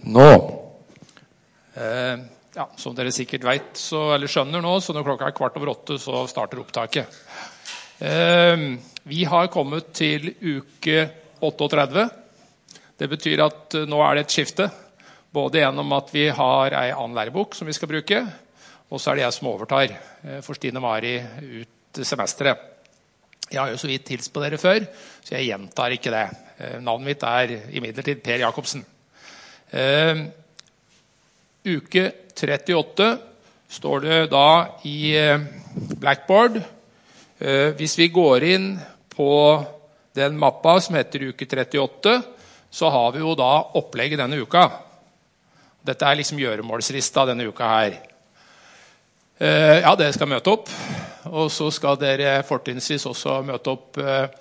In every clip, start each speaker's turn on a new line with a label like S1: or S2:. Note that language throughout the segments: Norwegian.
S1: Nå. Ja, som dere sikkert vet, eller skjønner nå, så når klokka 7:15 så starter opptaket. Vi har kommet til uke 38. Det betyr at nå er det et skifte, både gjennom at vi har en annen lærebok som vi skal bruke, og så er det jeg som overtar for Stine Mari ut semesteret. Jeg har jo så vidt hilst på dere før, så jeg gjentar ikke det. Navnet mitt er imidlertid Per Jakobsen. Uke 38 står det da i Blackboard. Hvis vi går inn på den mappa som heter uke 38, så har vi jo da opplegget denne uka. Dette er liksom gjøremålsrista denne uka her. Ja, dere skal møte opp, og så skal dere fortrinnsvis også møte opp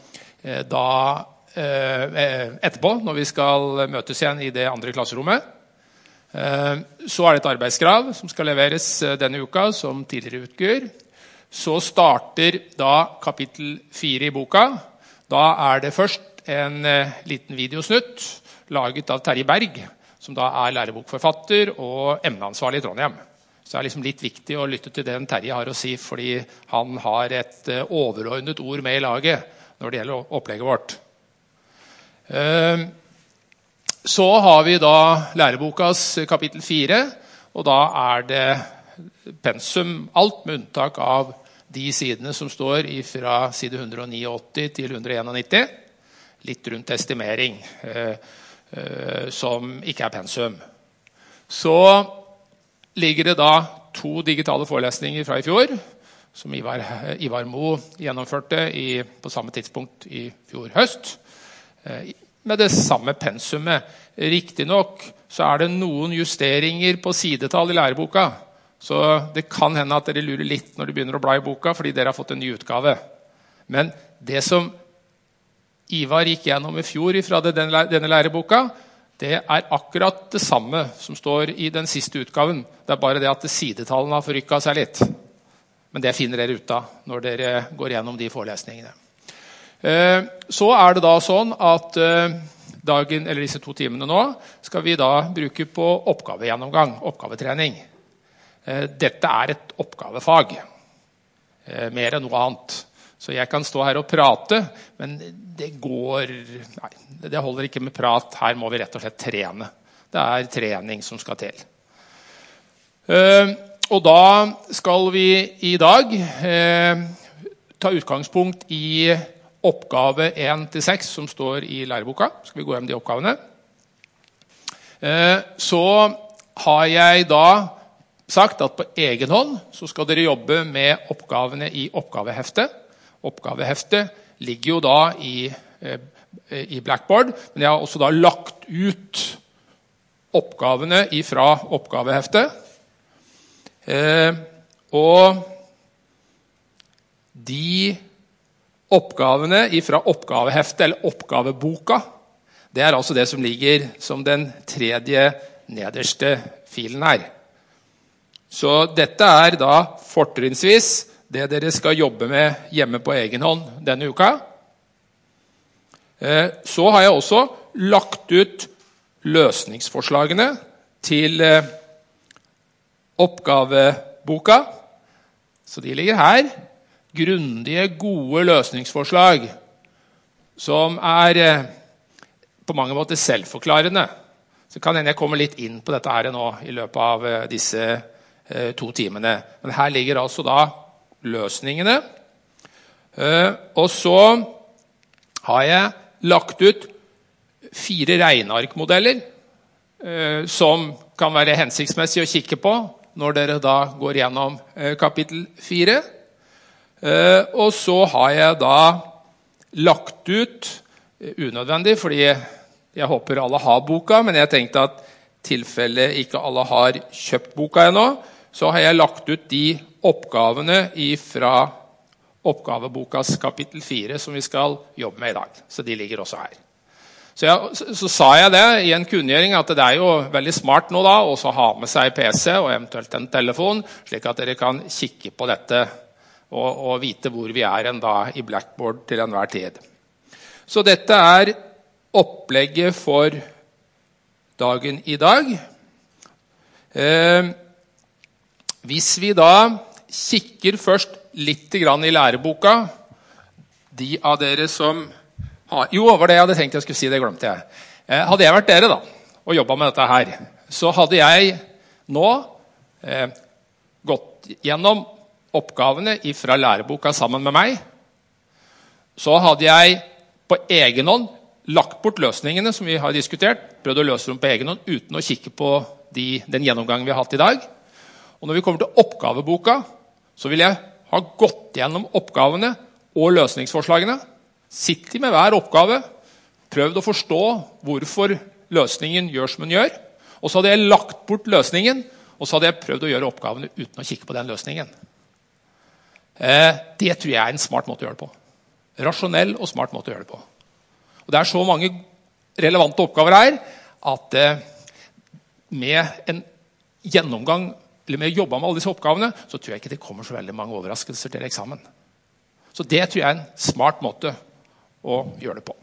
S1: etterpå, når vi skal møtes igjen i det andre klasserommet. Så er det et arbeidskrav som skal leveres denne uka, som tidligere uker. Så starter da kapittel 4 i boka. Da er det først en liten videosnutt, laget av Terje Berg, som da er lærebokforfatter og emneansvarlig i Trondheim. Så det er liksom litt viktig å lytte til det Terje har å si, fordi han har et overordnet ord med i laget når det gjelder opplegget vårt. Så har vi da lærebokas kapittel 4, og da er det pensum, alt med unntak av de sidene som står fra side 189 til 191, litt rundt estimering, som ikke er pensum. Så ligger det da 2 digitale forelesninger fra i fjor, som Ivar Mo gjennomførte på samme tidspunkt i fjor høst, med det samme pensumet. Riktig nok så er det noen justeringer på sidetall i læreboka, så det kan hende at dere lurer litt når du begynner å bla i boka, fordi dere har fått en ny utgave. Men det som Ivar gikk gjennom i fjor fra denne læreboka, det er akkurat det samme som står i den siste utgaven. Det er bare det at sidetallene har forrykket seg litt. Men det finner dere ut av når dere går gjennom de forelesningene. Så er det da sånn at dagen, eller disse 2 timene nå, skal vi da bruke på oppgavegjennomgang, oppgavetrening. Dette er et oppgavefag, mer enn noe annet. Så jeg kan stå her og prate, men det holder ikke med prat. Her må vi rett og slett trene. Det er trening som skal til. Og da skal vi i dag ta utgangspunkt i oppgave 1-6 som står i læreboka. Skal vi gå hjem de oppgavene? Så har jeg da sagt at på egen hånd så skal dere jobbe med oppgavene i oppgaveheftet. Oppgaveheftet ligger jo da i Blackboard, men jeg har også da lagt ut oppgavene fra oppgaveheftet. Og de oppgavene fra oppgaveheftet, eller oppgaveboka, det er altså det som ligger som den 3. nederste filen her. Så dette er da fortrinnsvis det dere skal jobbe med hjemme på egen hånd denne uka. Så har jeg også lagt ut løsningsforslagene til oppgaveboka. Så de ligger her. Grundige, gode løsningsforslag som er på mange måter selvforklarende. Så kan jeg komme litt inn på dette her nå i løpet av disse 2 timene. Men her ligger altså da løsningene. Og så har jeg lagt ut 4 regnearkmodeller som kan være hensiktsmessig å kikke på når dere da går gjennom kapittel 4. Og så har jeg da lagt ut, unødvendig, fordi jeg håper alle har boka, men jeg tenkte at tilfelle ikke alle har kjøpt boka ennå, så har jeg lagt ut de oppgavene fra oppgavebokas kapittel 4 som vi skal jobbe med i dag. Så de ligger også her. Så sa jeg det i en kunngjøring at det er jo veldig smart nå da, også ha med seg PC og eventuelt en telefon, slik at dere kan kikke på dette og vite hvor vi er da i Blackboard til enhver tid. Så dette er opplegget for dagen i dag. Hvis vi da kikker først litt grann i læreboka, de av dere som har... Jo, var det jeg hadde tenkt jeg skulle si, det glemte jeg. Hadde jeg vært dere da, og jobbet med dette her, så hadde jeg nå gått gjennom oppgavene fra læreboka sammen med meg. Så hadde jeg på egen hånd lagt bort løsningene som vi har diskutert, prøvd å løse dem på egen hånd uten å kikke på den gjennomgangen vi har hatt i dag. Og når vi kommer til oppgaveboka, så vil jeg ha gått gjennom oppgavene og løsningsforslagene, sitte med hver oppgave, prøvd å forstå hvorfor løsningen gjør som den gjør, og så hadde jeg lagt bort løsningen, og så hadde jeg prøvd å gjøre oppgavene uten å kikke på den løsningen. Det tror jeg er en smart måte å gjøre det på. Rasjonell og smart måte å gjøre det på. Og det er så mange relevante oppgaver her, at med en gjennomgang, eller med å jobbe med alle disse oppgavene, så tror jeg ikke det kommer så veldig mange overraskelser til eksamen. Så det tror jeg er en smart måte å gjøre det på.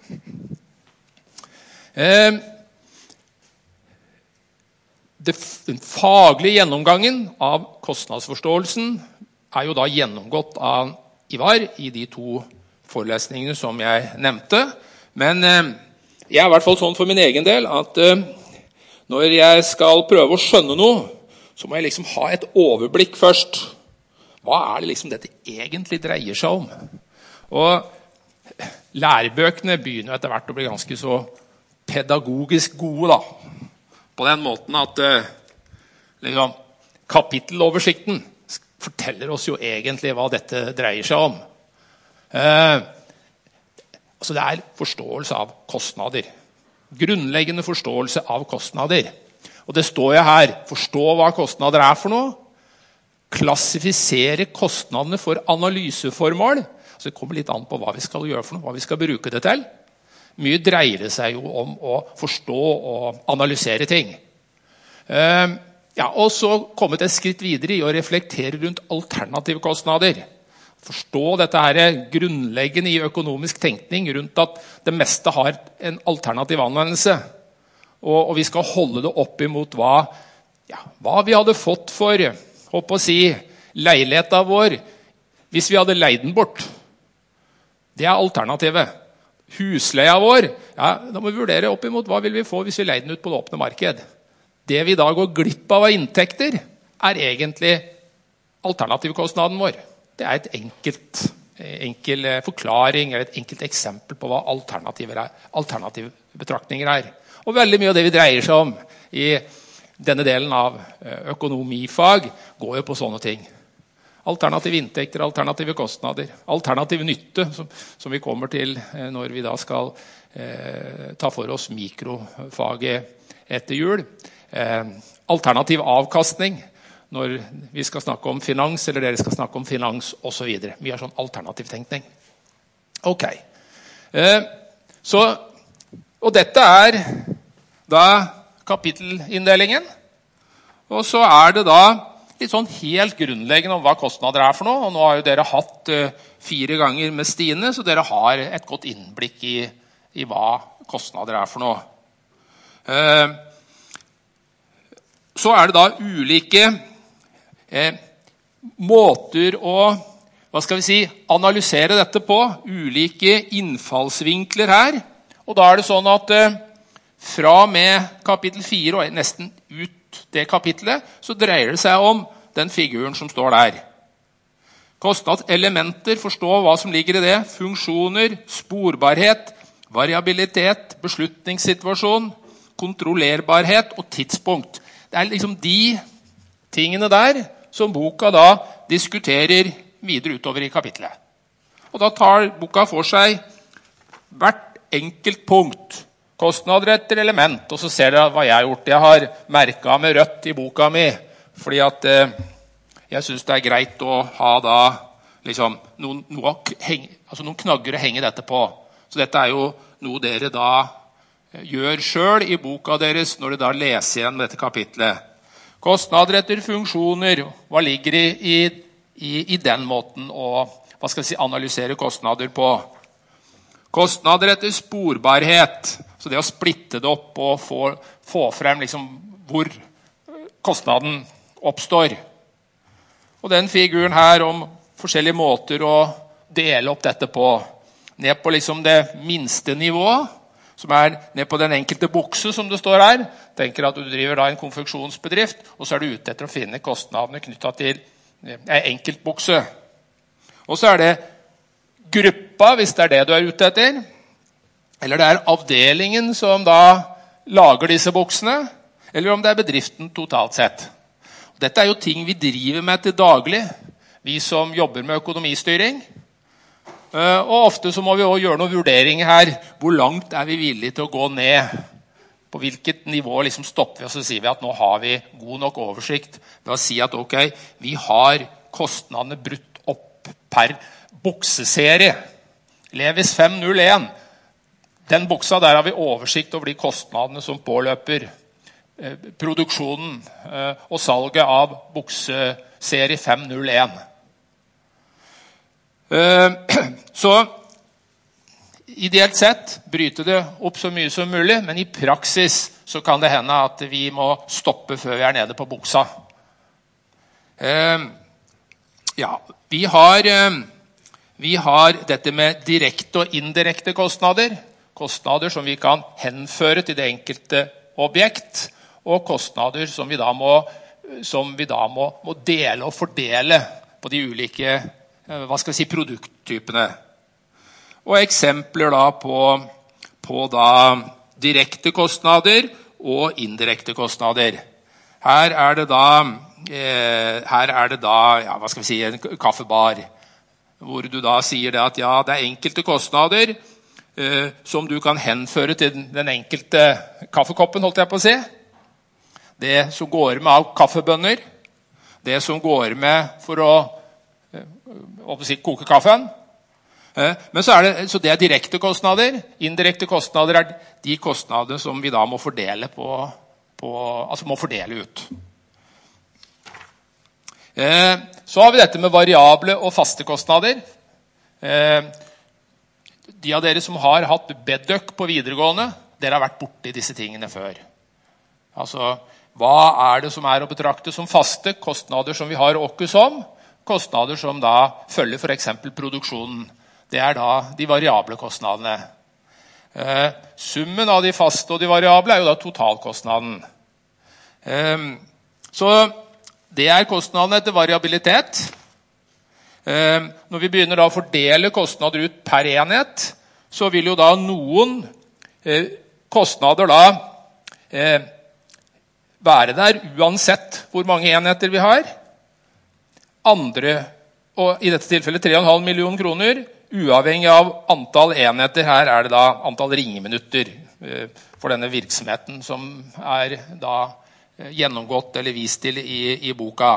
S1: Den faglige gjennomgangen av kostnadsforståelsen er jo da gjennomgått av Ivar i de 2 forelesningene som jeg nevnte. Men jeg er i hvert fall sånn for min egen del at når jeg skal prøve å skjønne noe, så må jeg liksom ha et overblikk først. Hva er det liksom dette egentlig dreier seg om? Og lærebøkene begynner etter hvert å bli ganske så pedagogisk gode da. På den måten at liksom, kapitteloversikten forteller oss jo egentlig hva dette dreier seg om. Altså det er forståelse av kostnader. Grunnleggende forståelse av kostnader. Og det står jo her, forstå hva kostnader er for noe, klassifisere kostnadene for analyseformål. Så det kommer litt an på hva vi skal gjøre for noe, hva vi skal bruke det til. Mye dreier det seg jo om å forstå og analysere ting. Og så kommet et skritt videre i å reflektere rundt alternative kostnader. Forstå dette her grunnleggende i økonomisk tenkning rundt at det meste har en alternativ anvendelse. Og vi skal holde det opp imot hva vi hadde fått for, leiligheten vår, hvis vi hadde leid den bort. Det er alternativet. Husleia vår, da må vi vurdere opp imot hva vil vi få hvis vi leier den ut på det åpne marked. Det vi da går glipp av inntekter, er egentlig alternativkostnaden vår. Det er enkel forklaring, eller et enkelt eksempel på hva alternative betraktninger er. Og veldig mye av det vi dreier seg om i denne delen av økonomifag går jo på sånne ting. Alternative inntekter, alternative kostnader, alternativ nytte, som vi kommer til når vi da skal ta for oss mikrofaget etter jul. Alternativ avkastning, når vi skal snakke om finans, eller dere skal snakke om finans, og så videre. Vi har sånn alternativ tenkning. Ok. Og dette er da kapittelinndelingen, og så er det da litt sånn helt grunnleggende om hva kostnader er for noe, og nå har jo dere hatt 4 ganger med Stine, så dere har et godt innblikk i hva kostnader er for noe. Så er det da ulike måter å, analysere dette på, ulike innfallsvinkler her, og da er det sånn at fra med kapittel 4 og nesten ut det kapitlet, så dreier det seg om den figuren som står der. Kostnadselementer, forstå hva som ligger i det, funksjoner, sporbarhet, variabilitet, beslutningssituasjon, kontrollerbarhet og tidspunkt. Det er liksom de tingene der som boka da diskuterer videre utover i kapitlet. Og da tar boka for seg hvert enkelt punkt, kostnader etter element, og så ser dere hva jeg har gjort. Jeg har merket med rødt i boka mi, fordi at jeg synes det er greit å ha da liksom noen knagger å henge dette på. Så dette er jo noe dere da gjør selv i boka deres når dere da leser igjen dette kapitlet. Kostnader etter funksjoner, hva ligger i den måten å analysere kostnader på? Kostnader etter sporbarhet, Så det å splitte det opp og få frem liksom hvor kostnaden oppstår. Og den figuren her om forskjellige måter å dele opp dette på, ned på liksom det minste nivået, som ned på den enkelte bukse, som det står her. Tenker at du driver da en konfeksjonsbedrift, og så du ute etter å finne kostnadene knyttet til en enkeltbukse. Og så det gruppa, hvis det det du ute etter, eller det avdelingen som da lager disse buksene, eller om det bedriften totalt sett. Dette jo ting vi driver med til daglig, vi som jobber med økonomistyring. Og ofte så må vi også gjøre noen vurderinger her. Hvor langt vi villige til å gå ned? På hvilket nivå liksom stopper vi, og så sier vi at nå har vi god nok oversikt ved å si at ok, vi har kostnadene brutt opp per bukseserie. Levis 501. Den buksa der har vi oversikt over de kostnadene som påløper produksjonen og salget av bukseserie 501. Så ideelt sett bryter det opp så mye som mulig, men i praksis så kan det hende at vi må stoppe før vi nede på buksa. Ja, vi har dette med direkte og indirekte kostnader. Kostnader som vi kan henføre til det enkelte objekt, og kostnader som vi da må dele og fordele på de ulike produkttypene. Og eksempler da på da direkte kostnader og indirekte kostnader. Her det da en kaffebar, hvor du da sier det at ja, det enkelte kostnader som du kan henføre til den enkelte kaffekoppen, holdt jeg på å si. Det som går med av kaffebønner, det som går med for å koke kaffen. Men så det direkte kostnader. Indirekte kostnader de kostnader som vi da må fordele må fordele ut. Så har vi dette med variable og faste kostnader. De av dere som har hatt bedøk på videregående, dere har vært borte i disse tingene før. Altså, hva det som å betrakte som faste kostnader som vi har åkes om? Kostnader som da følger for eksempel produksjonen. Det da de variable kostnadene. Summen av de faste og de variable jo da totalkostnaden. Så det kostnadene etter variabilitet. Når vi begynner da å fordele kostnader ut per enhet, så vil jo da noen kostnader da være der uansett hvor mange enheter vi har. Andre, og i dette tilfellet 3,5 millioner kroner, uavhengig av antall enheter. Her det da antall ringeminutter for denne virksomheten som da gjennomgått eller vist til i boka.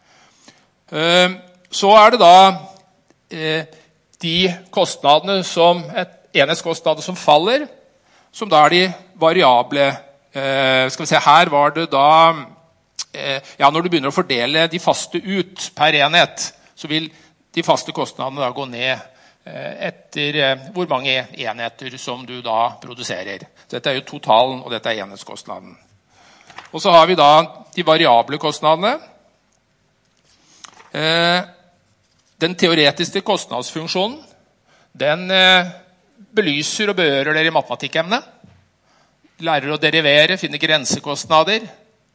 S1: Så det da de kostnadene enhetskostnader som faller, som da de variable. Skal vi se, her var det da når du begynner å fordele de faste ut per enhet, så vil de faste kostnadene da gå ned etter hvor mange enheter som du da produserer. Dette jo totalen, og dette enhetskostnaden. Og så har vi da de variable kostnadene. Den teoretiske kostnadsfunksjonen, den belyser og berører dere i matematikkemnet. Lærer å derivere, finner grensekostnader.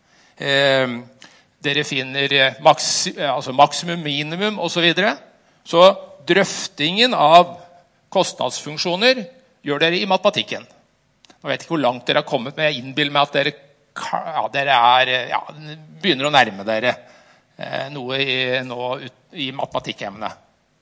S1: Dere finner maksimum, minimum og så videre. Så drøftingen av kostnadsfunksjoner gjør dere i matematikken. Jeg vet ikke hvor langt dere har kommet, men jeg innbiller meg at dere begynner å nærme dere noe i matematikkemnet.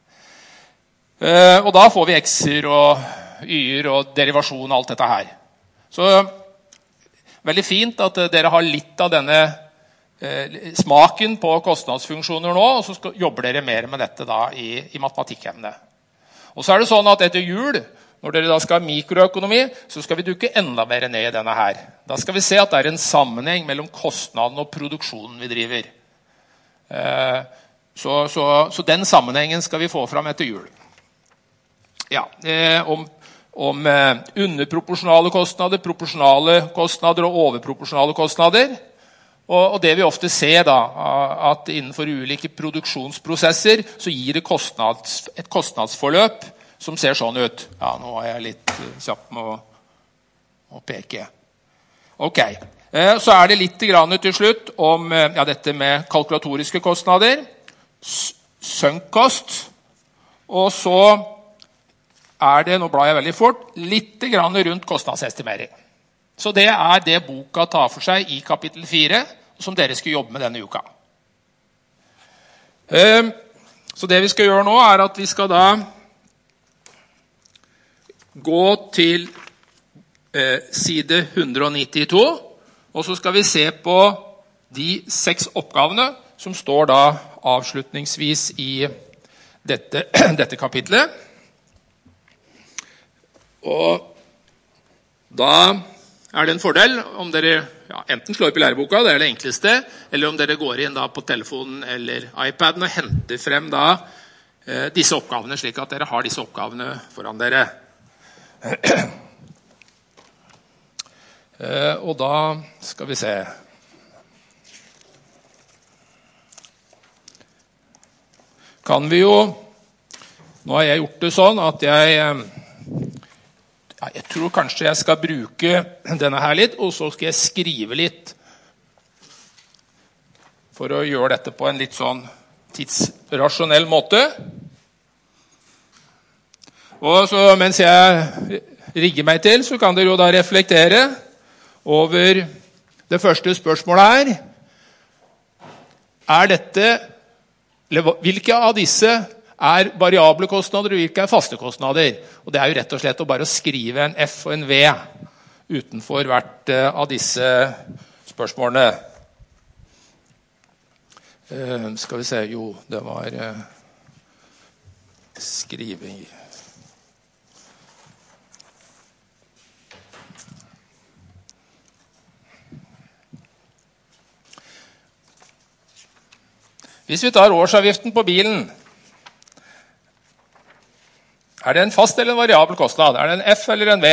S1: Og da får vi x-er og y-er og derivasjon og alt dette her. Så veldig fint at dere har litt av denne smaken på kostnadsfunksjoner nå, og så jobber dere mer med dette da i matematikkemnet. Og så det sånn at etter jul, når dere da skal ha mikroøkonomi, så skal vi dukke enda mer ned i denne her. Da skal vi se at det en sammenheng mellom kostnaden og produksjonen vi driver. Så den sammenhengen skal vi få fram etter jul. Ja, om underproporsjonale kostnader, proporsjonale kostnader og overproporsjonale kostnader. Og det vi ofte ser da, at innenfor ulike produksjonsprosesser så gir det et kostnadsforløp som ser sånn ut. Ja, nå er jeg litt kjapp med å peke. Ok, så er det litt grann til slutt om dette med kalkulatoriske kostnader, sunk cost, og så er det, nå blar jeg veldig fort, litt grann rundt kostnadsestimering. Så det er det boka tar for seg i kapittel 4, som dere skal jobbe med denne uka. Så det vi skal gjøre nå er at vi skal da gå til side 192, og så skal vi se på de 6 oppgavene som står da avslutningsvis i dette kapitlet. Og da er det en fordel om dere enten slår opp i læreboka, det er det enkleste, eller om dere går inn da på telefonen eller iPaden og henter frem da disse oppgavene, slik at dere har disse oppgavene foran dere. Og da skal vi se. Kan vi jo, nå har jeg gjort det sånn at jeg tror kanskje jeg skal bruke denne her litt, og så skal jeg skrive litt for å gjøre dette på en litt sånn tidsrasjonell måte. Og så mens jeg rigger meg til, så kan dere jo da reflektere over det første spørsmålet her. Er dette, eller hvilke av disse er variable kostnader og hvilke er faste kostnader? Og det er jo rett og slett å bare skrive en F og en V utenfor hvert av disse spørsmålene. Skal vi se, jo, det var skriving. Hvis vi tar årsavgiften på bilen, er det en fast eller en variabel kostnad? Er det en F eller en V?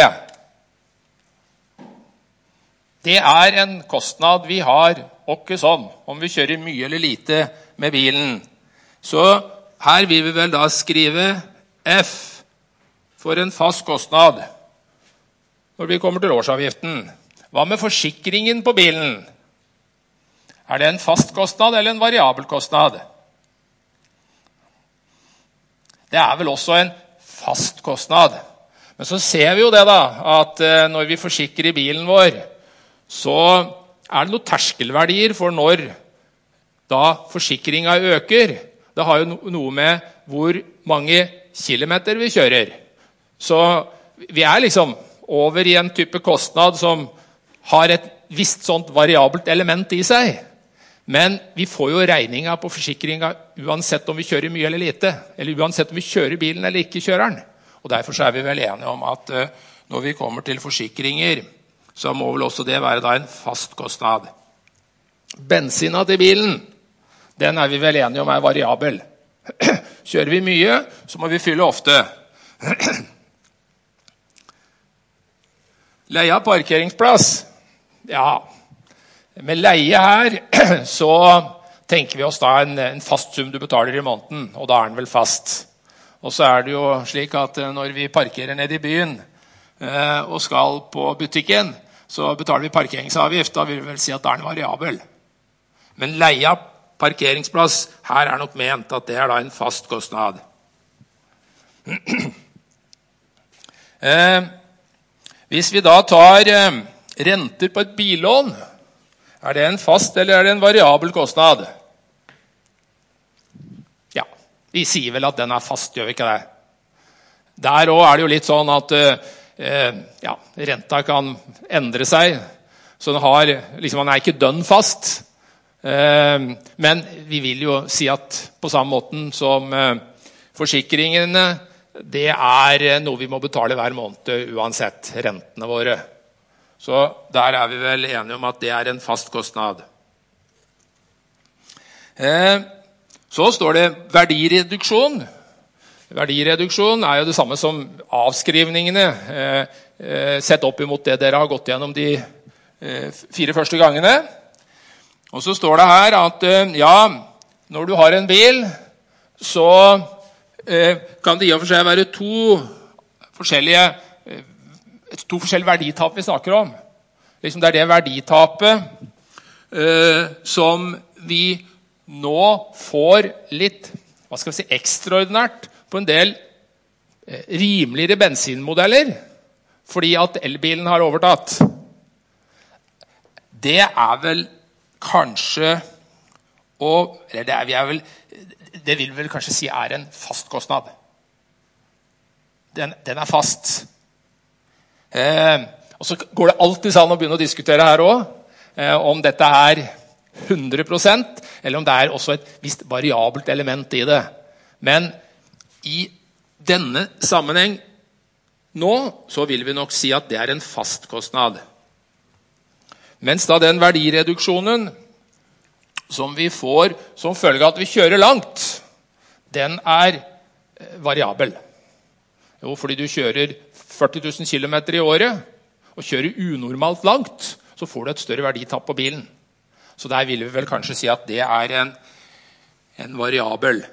S1: Det er en kostnad vi har åkke som, om vi kjører mye eller lite med bilen. Så her vil vi vel da skrive F for en fast kostnad når vi kommer til årsavgiften. Hva med forsikringen på bilen? Er det en fast kostnad eller en variabel kostnad? Det er vel også en fast kostnad. Men så ser vi jo det da, at når vi forsikrer bilen vår, så er det noen terskelverdier for når da forsikringen øker. Det har jo noe med hvor mange kilometer vi kjører. Så vi er liksom over i en type kostnad som har et visst sånt variabelt element i seg. Men vi får jo regninga på forsikringen uansett om vi kjører mye eller lite, eller uansett om vi kjører bilen eller ikke kjører den. Og derfor så er vi vel enige om at når vi kommer til forsikringer, så må vel også det være da en fast kostnad. Bensina til bilen, den er vi vel enige om er variabel. Kjører vi mye, så må vi fylle ofte. Leie av parkeringsplass, ja. Med leie her, så tenker vi oss da en fast sum du betaler i måneden, og da er den vel fast. Og så er det jo slik at når vi parkerer ned i byen og skal på butikken, så betaler vi parkeringsavgift, da vil vi vel si at da er den variabel. Men leie av parkeringsplass, her er nok ment at det er da en fast kostnad. Hvis vi da tar renter på et billån, er det en fast eller er det en variabel kostnad? Ja, vi sier vel at den er fast, gjør vi ikke det? Der også er det jo litt sånn at renta kan endre seg, så den er ikke dønn fast. Men vi vil jo si at på samme måten som forsikringene, det er noe vi må betale hver måned uansett rentene våre. Så der er vi vel enige om at det er en fast kostnad. Så står det verdireduksjon. Verdireduksjon er jo det samme som avskrivningene, sett opp imot det dere har gått gjennom de 4 første gangene. Og så står det her at ja, når du har en bil, så kan det i og for seg være to forskjellige verditap vi snakker om. Liksom det er det verditapet som vi nå får litt, hva skal vi si, ekstraordinært på en del rimeligere bensinmodeller, fordi at elbilen har overtatt. Det er vel kanskje, det vil vel kanskje si er en fast kostnad. Den er fast. Og så går det alltid an å begynne å diskutere her også, om dette er 100%, eller om det er også et visst variabelt element i det. Men i denne sammenheng nå, så vil vi nok si at det er en fast kostnad. Mens da den verdireduksjonen som vi får som følge av at vi kjører langt, den er variabel. Jo, fordi du kjører 40 000 kilometer i året, og kjører unormalt langt, så får du et større verditap på bilen. Så der vil vi vel kanskje si at det er en variabel.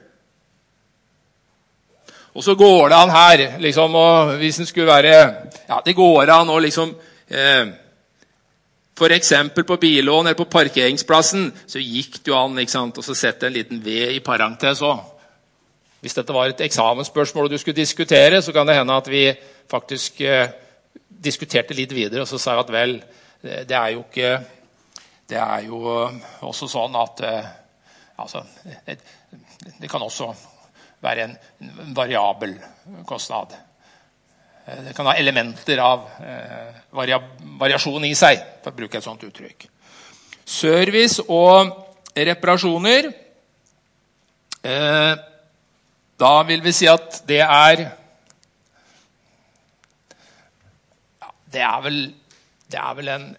S1: Og så går det an her, liksom, og hvis den skulle være, ja, det går an å liksom, for eksempel på billån eller på parkeringsplassen, så gikk det jo an, ikke sant, og så sette en liten V i parentes også. Hvis dette var et eksamensspørsmål og du skulle diskutere, så kan det hende at vi faktisk diskuterte litt videre, og så sa jeg at vel, det er jo ikke, det er jo også sånn at altså, det kan også være en variabel kostnad. Det kan ha elementer av variasjon i seg, for å bruke et sånt uttrykk. Service og reparasjoner, da vil vi si at det er vel en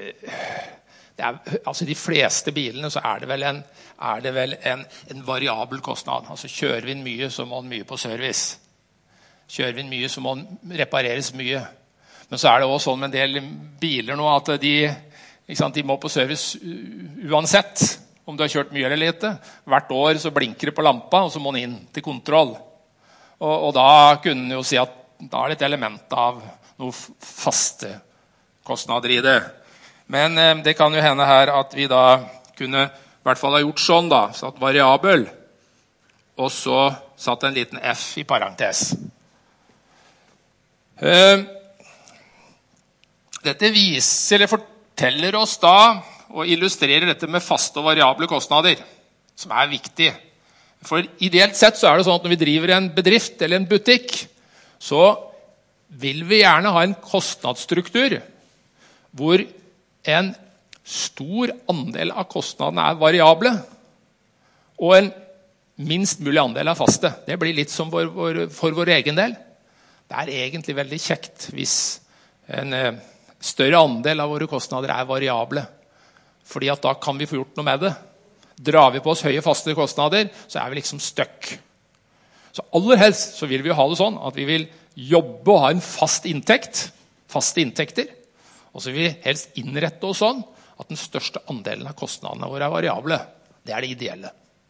S1: altså de fleste bilene så er det vel en variabel kostnad. Altså kjører vi mye, så må den mye på service. Kjører vi mye, så må den repareres mye. Men så er det også sånn med en del biler nå at de må på service uansett om du har kjørt mye eller lite. Hvert år så blinker det på lampa, og så må den inn til kontroll. Og da kunne den jo si at da er det et element av noen faste kostnader i det. Men det kan jo hende her at vi da kunne i hvert fall ha gjort sånn da, satt variabel, og så satt en liten F i parentes. Dette viser, eller forteller oss da, og illustrerer dette med faste og variable kostnader, som er viktig. For ideelt sett så er det sånn at når vi driver en bedrift eller en butikk, så vil vi gjerne ha en kostnadsstruktur hvor en stor andel av kostnadene er variable, og en minst mulig andel er faste. Det blir litt som for vår egen del. Det er egentlig veldig kjekt hvis en større andel av våre kostnader er variable, fordi at da kan vi få gjort noe med det. Drar vi på oss høye faste kostnader, så er vi liksom stuck. Så aller helst så vil vi ha det sånn at vi vil jobbe og ha en fast inntekt, faste inntekter, og så vil vi helst innrette oss sånn at den største andelen av kostnadene våre er variable. Det er det ideelle.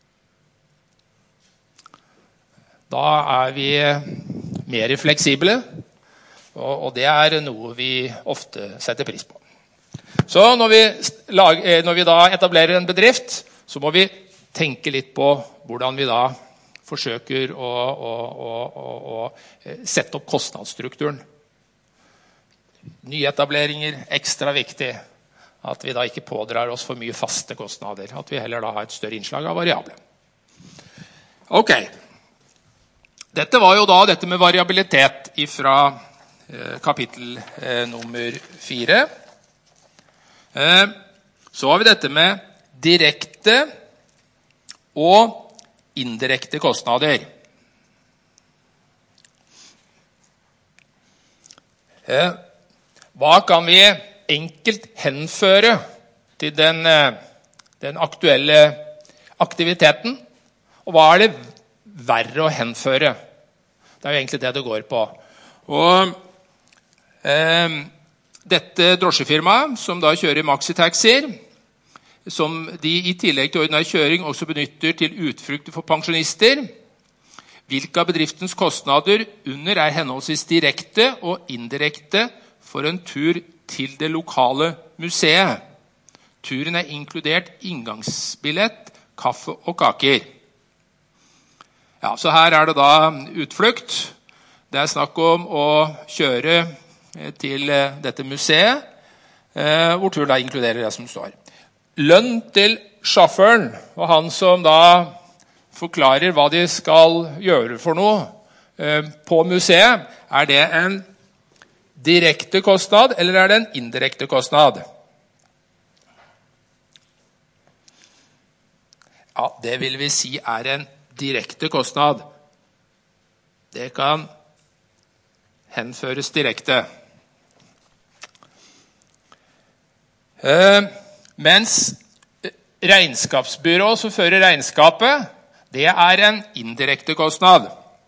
S1: Da er vi mer fleksible, og det er noe vi ofte setter pris på. Så når vi da etablerer en bedrift, så må vi tenke litt på hvordan vi da forsøker å sette opp kostnadsstrukturen. Nyetableringer, ekstra viktig at vi da ikke pådrar oss for mye faste kostnader, at vi heller da har et større innslag av variable. Ok, dette var jo da dette med variabilitet fra kapittel nummer 4. Så har vi dette med direkte og indirekte kostnader. Hva kan vi enkelt henføre til den aktuelle aktiviteten? Og hva er det verre å henføre? Det er jo egentlig det det går på. Og dette drosjefirmaet, som da kjører maxitaxier, som de i tillegg til ordinær kjøring også benytter til utflukter for pensjonister, hvilke av bedriftens kostnader under er henholdsvis direkte og indirekte for en tur til det lokale museet. Turen er inkludert inngangsbillett, kaffe og kaker. Ja, så her er det da utflukt. Det er snakk om å kjøre til dette museet, hvor turen da inkluderer det som står. Lønn til sjåføren, og han som da forklarer hva de skal gjøre for noe på museet. Er det en direkte kostnad, eller er det en indirekte kostnad? Ja, det vil vi si er en direkte kostnad. Det kan henføres direkte. Mens regnskapsbyrå som fører regnskapet, det er en indirekte kostnad.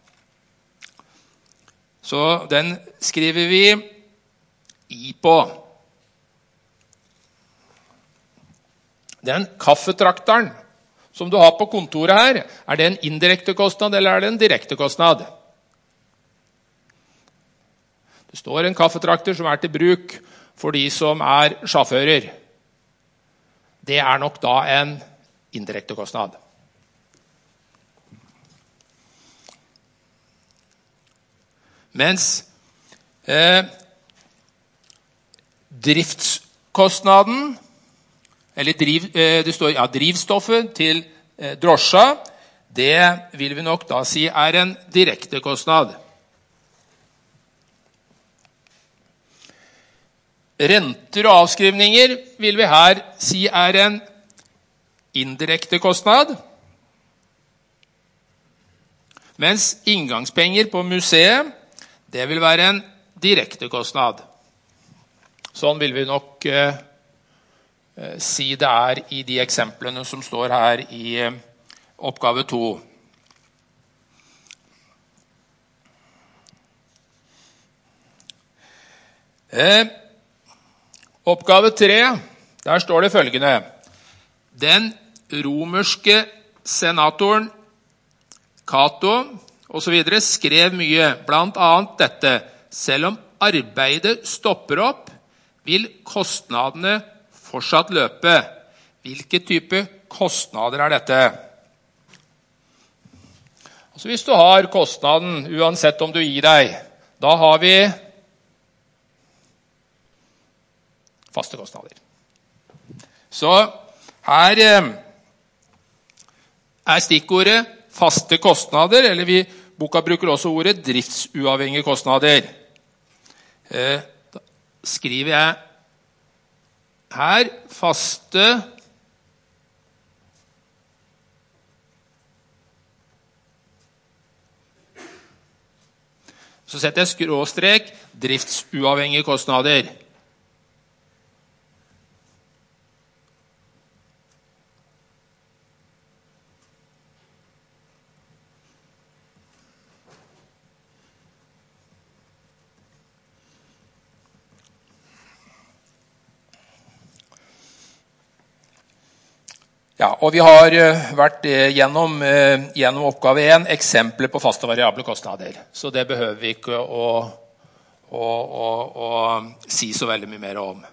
S1: Så den skriver vi I på. Den kaffetrakteren som du har på kontoret her, er det en indirekte kostnad eller er det en direkte kostnad? Det står en kaffetrakter som er til bruk for de som er sjåfører. Det er nok da en indirekte kostnad. Mens driftskostnaden, eller det står drivstoffet til drosja, det vil vi nok da si er en direkte kostnad. Renter og avskrivninger vil vi her si er en indirekte kostnad, mens inngangspenger på museet, det vil være en direkte kostnad. Sånn vil vi nok si det er i de eksemplene som står her i oppgave 2. Oppgave 3, der står det følgende. Den romerske senatoren Cato og så videre skrev mye, blant annet dette. Selv om arbeidet stopper opp, vil kostnadene fortsatt løpe. Hvilke type kostnader er dette? Altså hvis du har kostnaden, uansett om du gir deg, da har vi faste kostnader. Så her er stikkordet faste kostnader, eller boka bruker også ordet driftsuavhengige kostnader. Da skriver jeg her faste så setter jeg skråstrek driftsuavhengige kostnader. Ja, og vi har vært gjennom oppgave 1 eksempler på faste og variable kostnader. Så det behøver vi ikke å si så veldig mye mer om.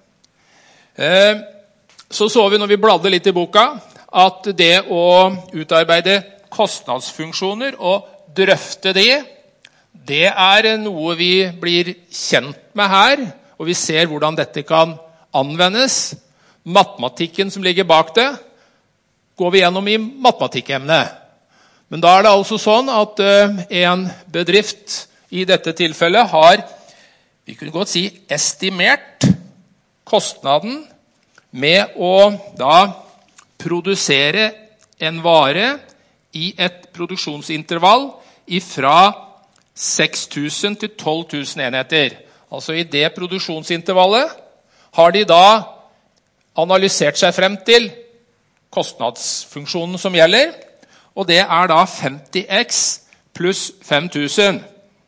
S1: Så vi når vi bladde litt i boka, at det å utarbeide kostnadsfunksjoner og drøfte det er noe vi blir kjent med her, og vi ser hvordan dette kan anvendes. Matematikken som ligger bak det, går vi gjennom i matematikkemnet. Men da er det altså sånn at en bedrift i dette tilfellet har, vi kunne godt si, estimert kostnaden med å da produsere en vare i et produksjonsintervall fra 6.000 til 12.000 enheter. Altså i det produksjonsintervallet har de da analysert seg frem til kostnadsfunksjonen som gjelder, og det er da 50x pluss 5.000.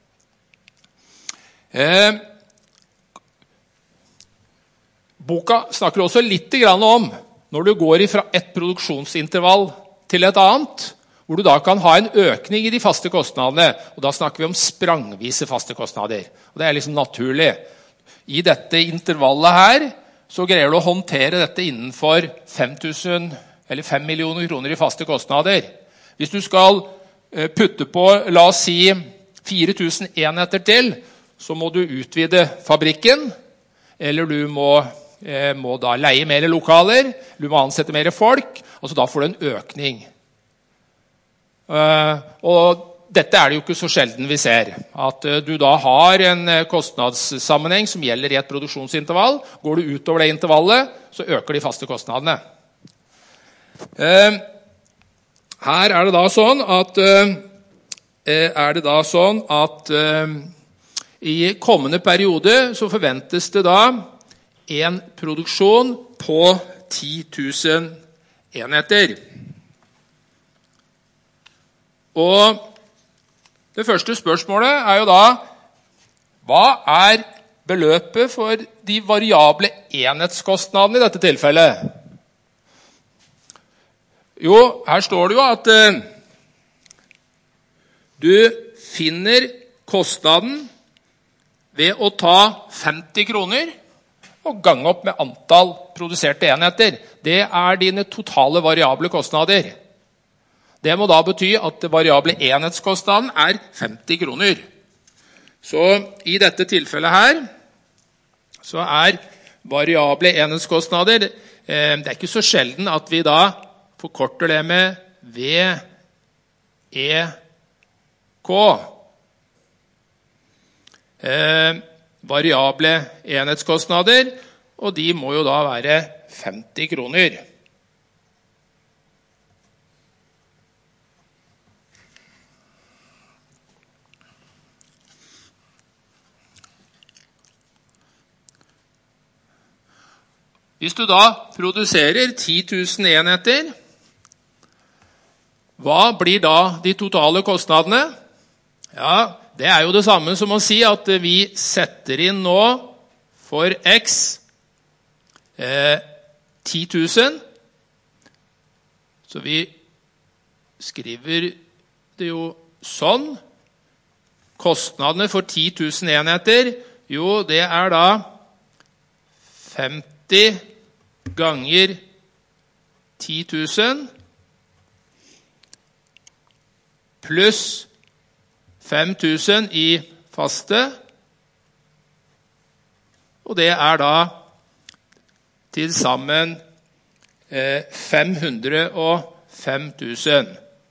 S1: Boka snakker også litt om når du går fra et produksjonsintervall til et annet, hvor du da kan ha en økning i de faste kostnadene, og da snakker vi om sprangvise faste kostnader. Og det er liksom naturlig. I dette intervallet her, så greier du å håndtere dette innenfor 5 millioner kroner i faste kostnader. Hvis du skal putte på, la oss si, 4000 enheter til, så må du utvide fabrikken, eller du må da leie mer lokaler, du må ansette mer folk, altså da får du en økning. Og dette er det jo ikke så sjelden vi ser, at du da har en kostnadssammenheng som gjelder i et produksjonsintervall. Går du utover det intervallet, så øker de faste kostnadene. Her er det da sånn at i kommende periode så forventes det da en produksjon på 10 000 enheter. Og det første spørsmålet er jo da, hva er beløpet for de variable enhetskostnadene i dette tilfellet? Jo, her står det jo at du finner kostnaden ved å ta 50 kroner og gange opp med antall produserte enheter. Det er dine totale variable kostnader. Det må da bety at det variable enhetskostnaden er 50 kroner. Så i dette tilfellet her, så er variable enhetskostnader, det er ikke så sjelden at vi da forkorter det med VEK. Variable enhetskostnader, og de må jo da være 50 kroner. Hvis du da produserer 10 000 enheter, hva blir da de totale kostnadene? Ja, det er jo det samme som å si at vi setter inn nå for X 10 000. Så vi skriver det jo sånn. Kostnadene for 10 000 enheter, jo det er da 50 ganger 10 000 pluss 5 000 i faste, og det er da til sammen 505 000.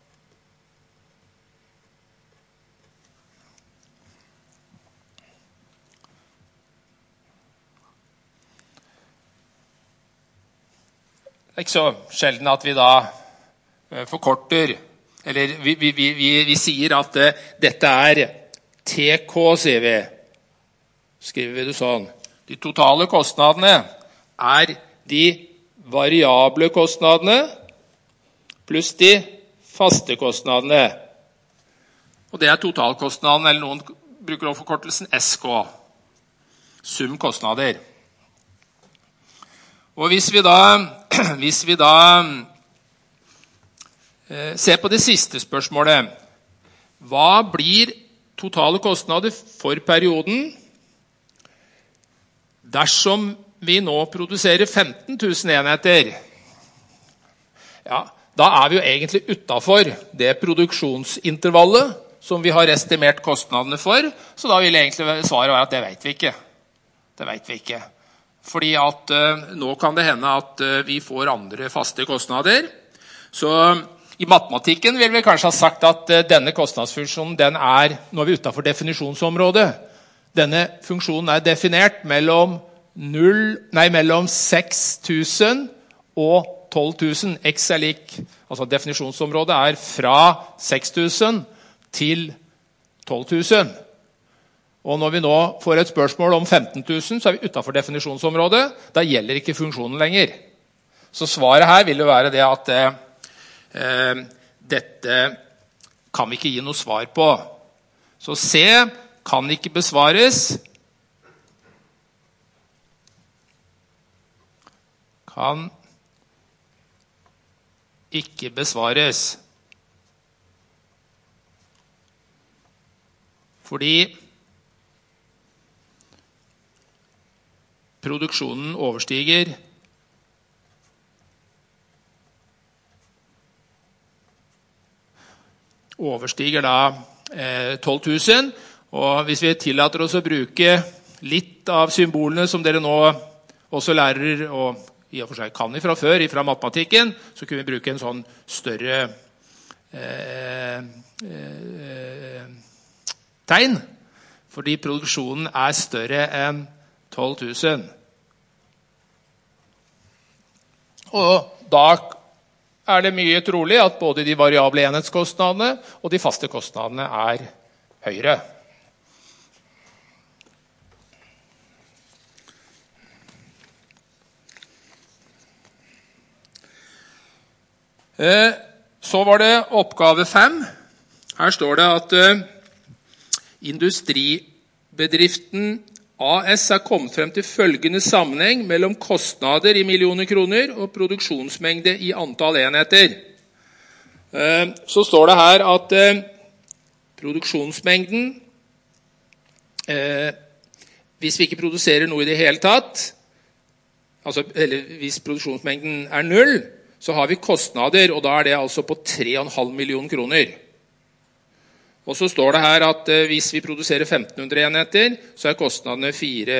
S1: Det er ikke så sjelden at vi da forkorter, eller vi sier at dette er TK, sier vi. Skriver vi det sånn. De totale kostnadene er de variable kostnadene pluss de faste kostnadene. Og det er totalkostnaden, eller noen bruker også forkortelsen SK. Sum kostnader. Og hvis vi da ser på det siste spørsmålet, hva blir totale kostnader for perioden dersom vi nå produserer 15 000 enheter? Ja, da er vi jo egentlig utenfor det produksjonsintervallet som vi har estimert kostnadene for, så da vil egentlig svaret være at det vet vi ikke. Det vet vi ikke. Fordi at nå kan det hende at vi får andre faste kostnader. Så i matematikken vil vi kanskje ha sagt at denne kostnadsfunksjonen, den er, nå er vi utenfor definisjonsområdet. Denne funksjonen er definert mellom 6000 og 12 000. X er lik, altså definisjonsområdet er fra 6000 til 12 000. Og når vi nå får et spørsmål om 15 000, så er vi utenfor definisjonsområdet. Da gjelder ikke funksjonen lenger. Så svaret her vil jo være det at dette kan vi ikke gi noe svar på. Så C kan ikke besvares kan ikke besvares. Fordi produksjonen overstiger da 12 000, og hvis vi tillater oss å bruke litt av symbolene som dere nå også lærer, og i og for seg kan fra før, fra matematikken, så kunne vi bruke en sånn større tegn, fordi produksjonen er større enn 12 000. Og da er det mye trolig at både de variable enhetskostnadene og de faste kostnadene er høyere. Så var det oppgave 5. Her står det at industribedriften AS har kommet frem til følgende sammenheng mellom kostnader i millioner kroner og produksjonsmengde i antall enheter. Så står det her at produksjonsmengden, hvis vi ikke produserer noe i det hele tatt, eller hvis produksjonsmengden er 0, så har vi kostnader, og da er det altså på 3,5 millioner kroner. Og så står det her at hvis vi produserer 1500 enheter, så er kostnadene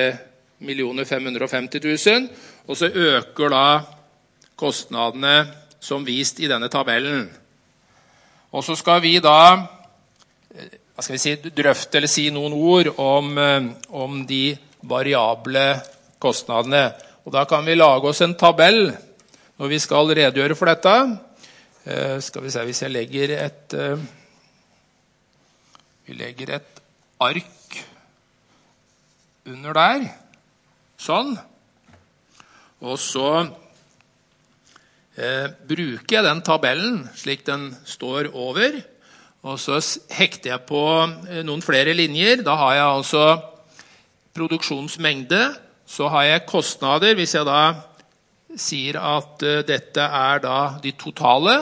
S1: 4.550.000, og så øker da kostnadene som vist i denne tabellen. Og så skal vi da drøfte eller si noen ord om de variable kostnadene. Og da kan vi lage oss en tabell når vi skal redegjøre for dette. Skal vi se, hvis jeg legger et ark under der, sånn, og så bruker jeg den tabellen slik den står over, og så hekter jeg på noen flere linjer. Da har jeg altså produksjonsmengde, så har jeg kostnader, hvis jeg da sier at dette er da de totale,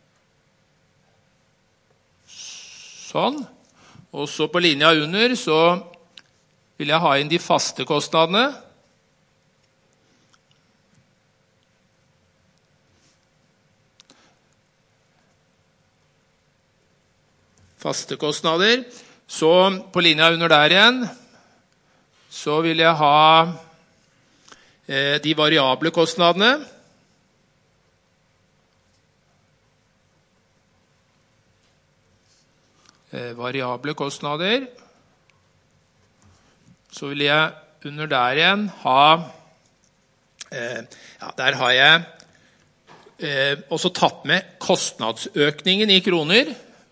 S1: sånn, og så på linja under så vil jeg ha inn de faste kostnadene. Faste kostnader. Så på linja under der igjen så vil jeg ha de variable kostnadene. Variable kostnader. Så vil jeg under der igjen ha, der har jeg også tatt med kostnadsøkningen i kroner.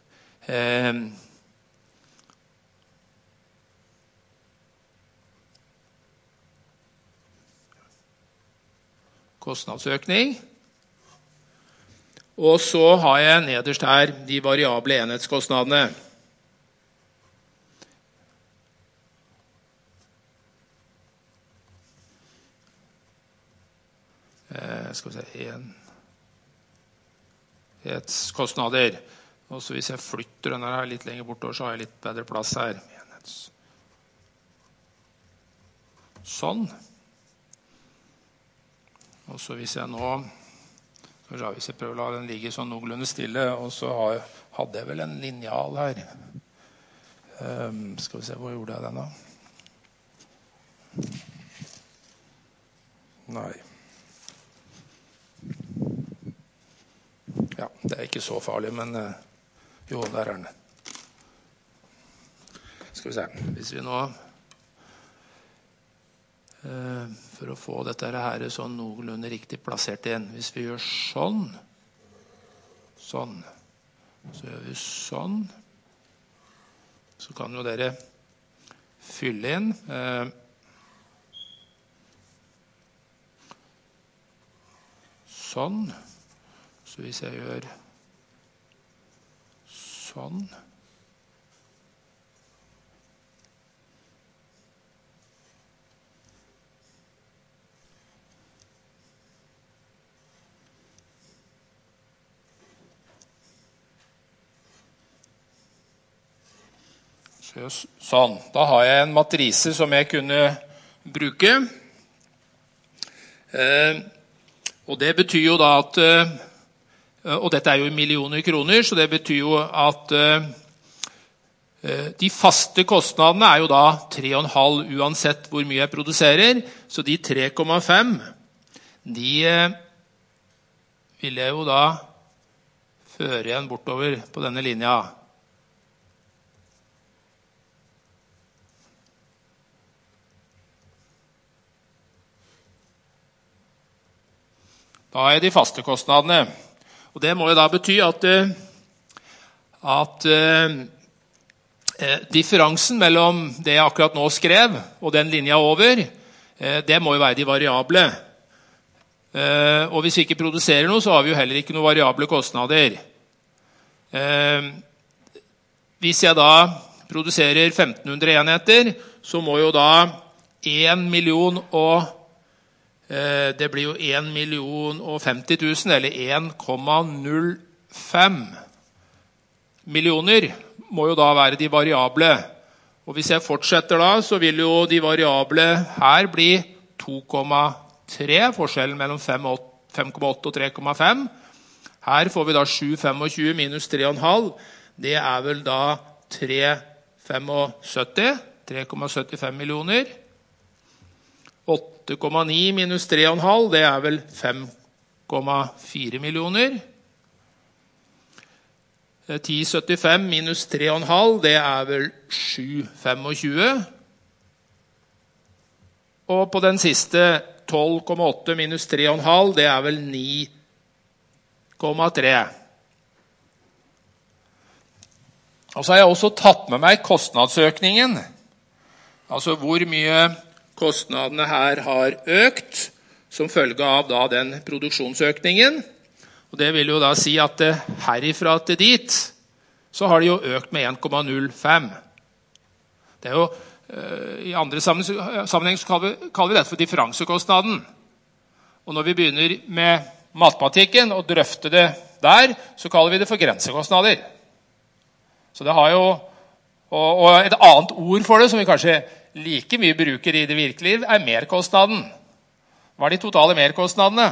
S1: Kostnadsøkning. Og så har jeg nederst her de variable enhetskostnadene. Skal vi se, enhetskostnader. Og så hvis jeg flytter denne her litt lenger bortover, så har jeg litt bedre plass her. Sånn. Og så hvis jeg nå, hvis jeg prøver å la den ligge sånn noenlunde stille, og så hadde jeg vel en lineal her. Skal vi se, hvor gjorde jeg den da? Nei. Ja, det er ikke så farlig, men jo, der er den. Skal vi se, hvis vi nå for å få dette her sånn noenlunde riktig plassert igjen, hvis vi gjør sånn, sånn, så gjør vi sånn, så kan jo dere fylle inn sånn. Så hvis jeg gjør sånn, Sånn, da har jeg en matrise som jeg kunne bruke. Og det betyr jo da at, og dette er jo i millioner kroner, så det betyr jo at de faste kostnadene er jo da 3,5 uansett hvor mye jeg produserer, så de 3,5, de vil jeg jo da føre igjen bortover på denne linja. Da er de faste kostnadene. Og det må jo da bety at differansen mellom det jeg akkurat nå skrev og den linja over, det må jo være de variable. Og hvis vi ikke produserer noe, så har vi jo heller ikke noen variable kostnader. Hvis jeg da produserer 1500 enheter, så må jo da 1 million og det blir jo 1.050 000, eller 1,05 millioner må jo da være de variable. Og hvis jeg fortsetter da, så vil jo de variable her bli 2,3, forskjellen mellom 5,8 og 3,5. Her får vi da 7,25 minus 3,5. Det er vel da 3,75 millioner. 8,9 minus 3,5, det er vel 5,4 millioner. 10,75 minus 3,5, det er vel 7,25. Og på den siste 12,8 minus 3,5, det er vel 9,3. Og så har jeg også tatt med meg kostnadsøkningen. Altså hvor mye kostnadene her har økt som følge av da den produksjonsøkningen. Og det vil jo da si at herifra til dit så har det jo økt med 1,05. Det er jo, i andre sammenheng så kaller vi dette for differansekostnaden. Og når vi begynner med matematikken og drøfter det der, så kaller vi det for grensekostnader. Så det har jo, og et annet ord for det som vi kanskje like mye bruker i det virkelige liv, er merkostnaden. Hva er de totale merkostnadene?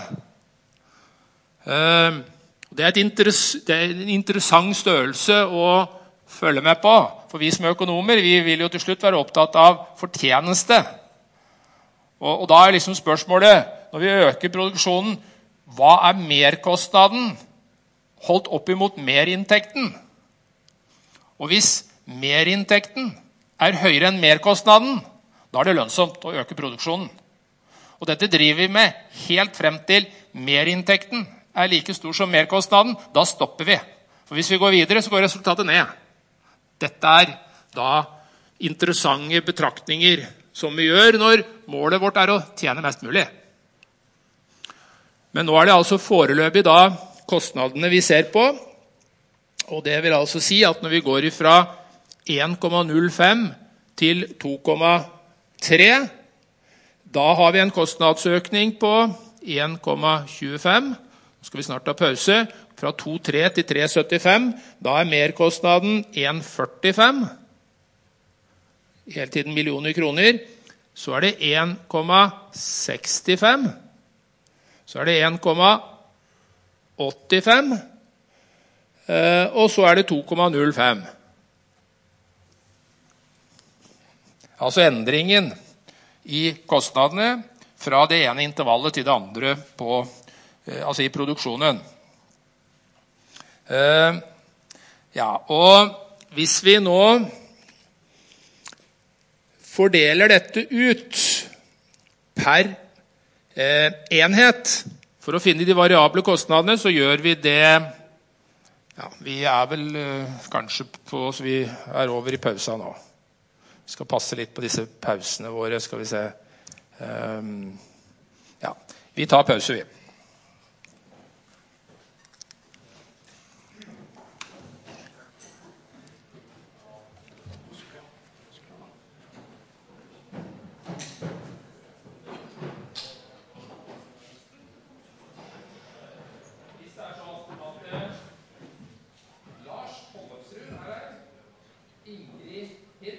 S1: Det er en interessant størrelse å følge med på, for vi som økonomer, vi vil jo til slutt være opptatt av fortjeneste. Og da er liksom spørsmålet, når vi øker produksjonen, hva er merkostnaden holdt opp imot merinntekten? Og hvis merinntekten er høyere enn merkostnaden, da er det lønnsomt å øke produksjonen. Og dette driver vi med helt frem til merinntekten er like stor som merkostnaden. Da stopper vi. For hvis vi går videre, så går resultatet ned. Dette er da interessante betraktninger som vi gjør når målet vårt er å tjene mest mulig. Men nå er det altså foreløpig da kostnadene vi ser på, og det vil altså si at når vi går ifra 1,05 til 2,3, da har vi en kostnadsøkning på 1,25. Nå skal vi snart ta pause. Fra 2,3 til 3,75, da er merkostnaden 1,45. Hele tiden millioner kroner. Så er det 1,65. Så er det 1,85. Og så er det 2,05. Altså endringen i kostnadene fra det ene intervallet til det andre på, altså i produksjonen. Ja, og hvis vi nå fordeler dette ut per enhet for å finne de variable kostnadene, så gjør vi det. Ja, vi er vel kanskje på, så vi er over i pausa nå. Vi skal passe litt på disse pausene våre, skal vi se. Ja, vi tar pause, vi. Ingrid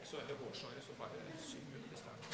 S1: så er det hårsåret, så bare syng ut i stedet.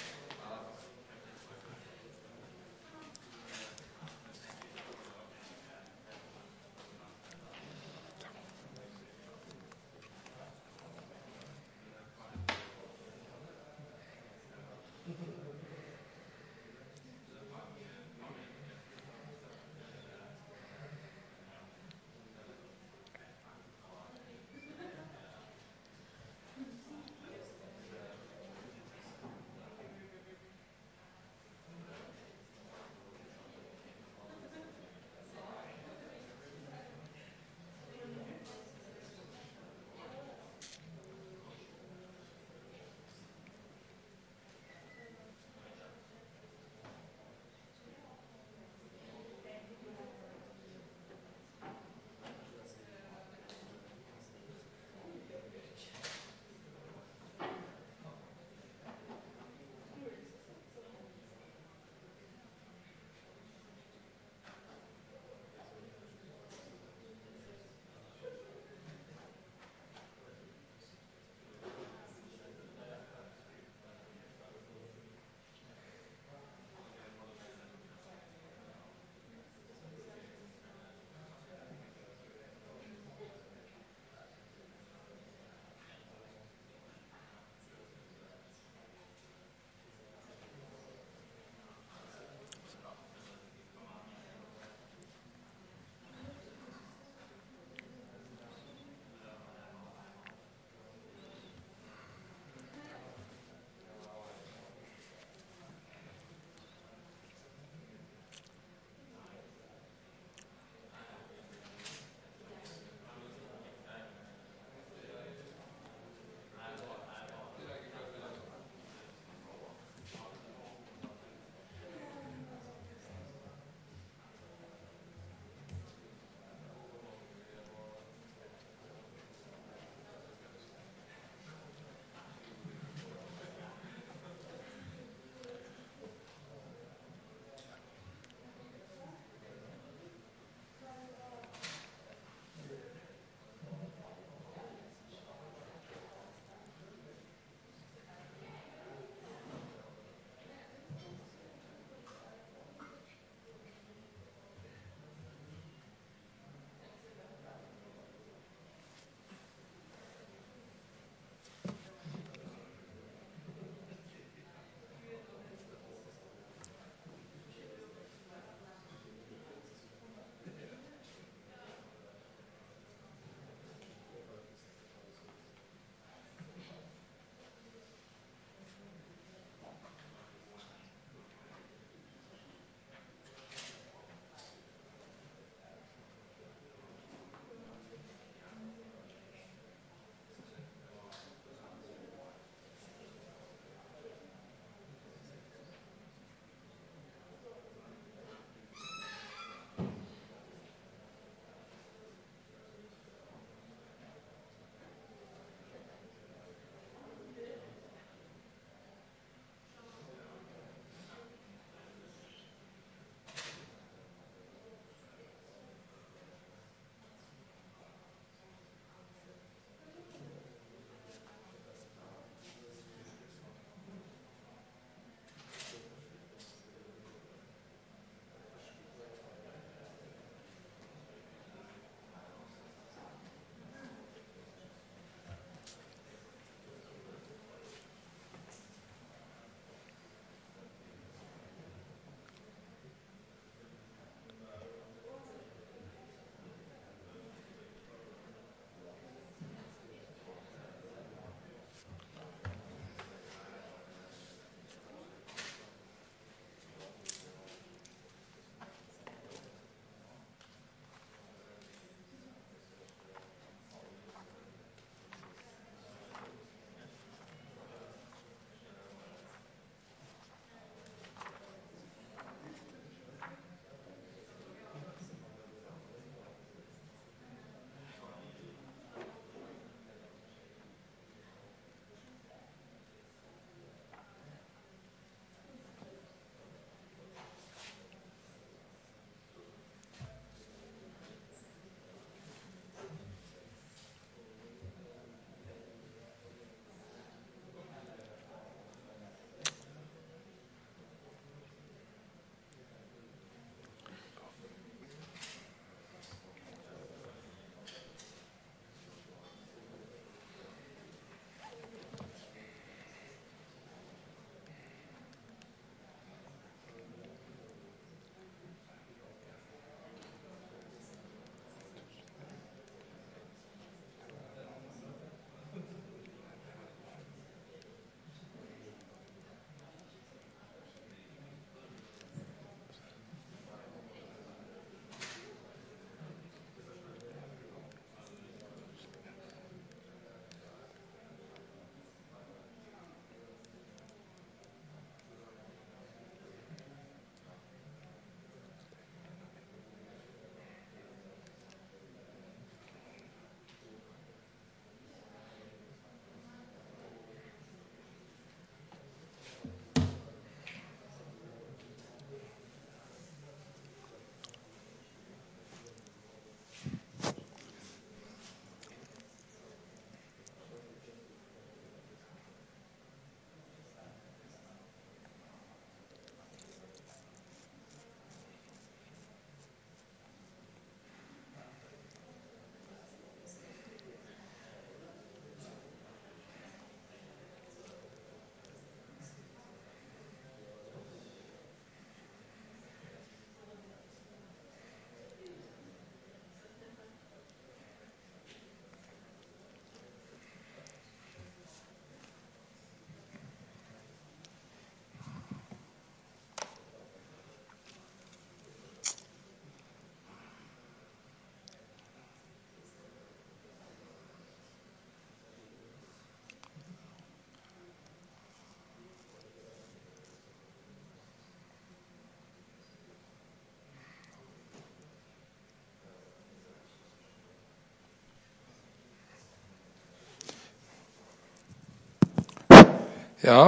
S1: Ja,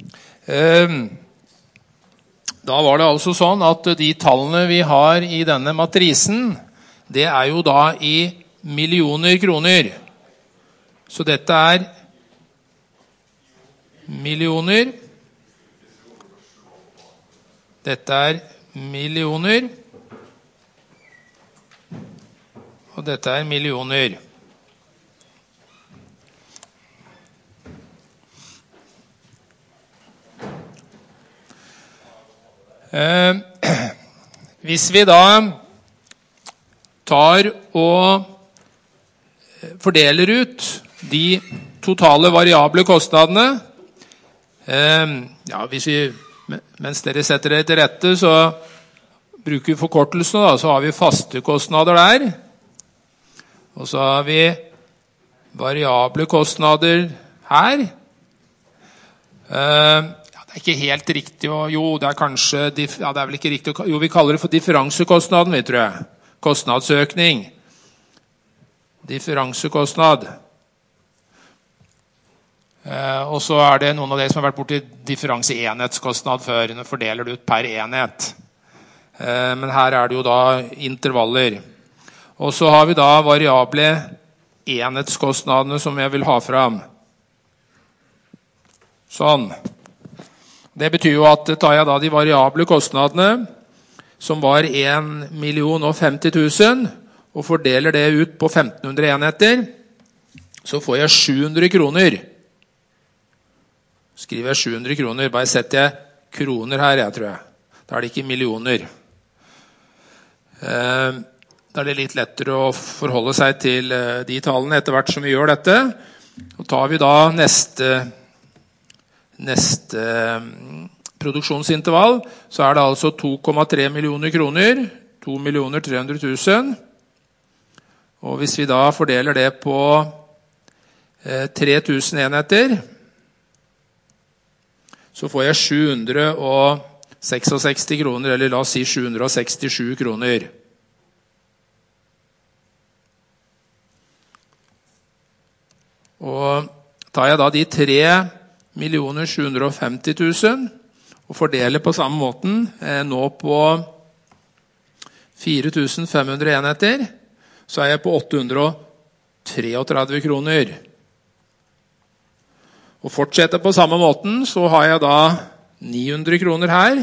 S1: da var det altså sånn at de tallene vi har i denne matrisen, det jo da i millioner kroner. Så dette millioner. Dette millioner. Og dette millioner. Hvis vi da tar og fordeler ut de totale variable kostnadene, mens dere setter det til rette, så bruker vi forkortelsen, da, så har vi faste kostnader der, og så har vi variable kostnader her. Det ikke helt riktig, det kanskje, det vel ikke riktig, vi kaller det for differansekostnaden, vi tror jeg. Kostnadsøkning. Differansekostnad. Og så det noen av dere som har vært borti differanseenhetskostnad før, når fordeler det ut per enhet. Men her det jo da intervaller. Og så har vi da variable enhetskostnadene som jeg vil ha fram. Sånn. Det betyr jo at tar jeg da de variable kostnadene, som var 1.050.000, og fordeler det ut på 1500 enheter, så får jeg 700 kroner. Skriver jeg 700 kroner, bare setter jeg kroner her, tror jeg. Da det ikke millioner. Da det litt lettere å forholde seg til de tallene etter hvert som vi gjør dette. Og tar vi da neste produksjonsintervall, så det altså 2,3 millioner kroner, 2.300.000. Og hvis vi da fordeler det på 3000 enheter, så får jeg 766 kroner, eller la oss si 767 kroner. Og tar jeg da de 3.750.000 og fordeler på samme måten nå på 4.500 enheter, så jeg på 833 kroner. Og fortsetter på samme måten, så har jeg da 900 kroner her.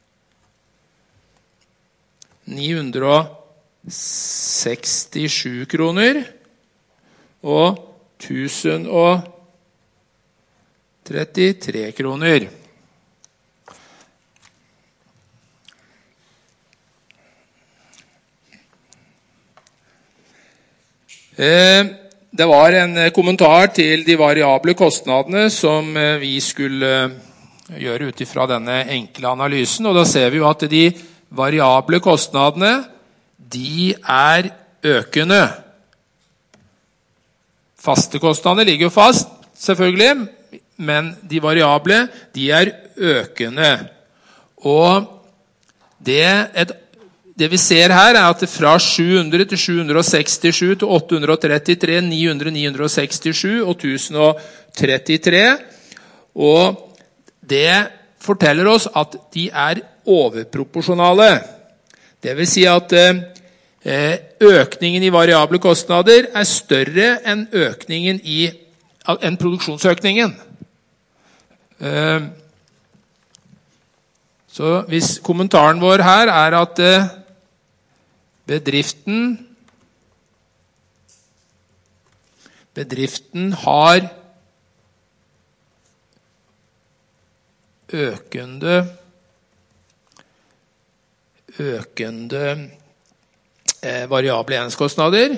S1: 967 kroner. Og 1033 kroner. Det var en kommentar til de variable kostnadene som vi skulle gjøre utifra denne enkle analysen, og da ser vi jo at de variable kostnadene, de økende. Faste kostnader ligger jo fast, selvfølgelig, men de variable, de økende. Og det vi ser her at fra 700 til 767 til 833, 900, 967 og 1033. Og det forteller oss at de overproporsjonale. Det vil si at økningen i variable kostnader større enn økningen enn produksjonsøkningen. Så hvis kommentaren vår her at bedriften har økende variable enhetskostnader,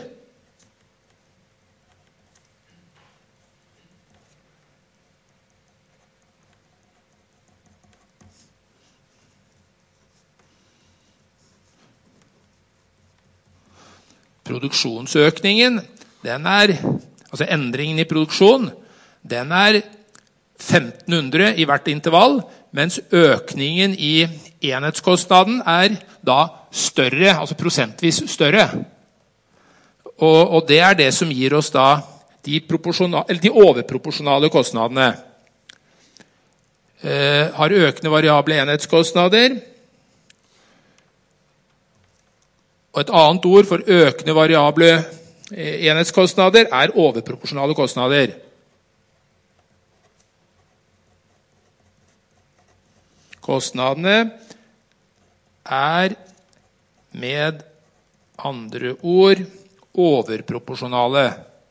S1: produksjonsøkningen, altså endringen i produksjon, den 1500 i hvert intervall, mens økningen i enhetskostnaden da større, altså prosentvis større. Og det det som gir oss da de overproporsjonale kostnadene. har økende variable enhetskostnader. Og et annet ord for økende variable enhetskostnader er overproporsjonale kostnader. Kostnadene er med andre ord overproporsjonale.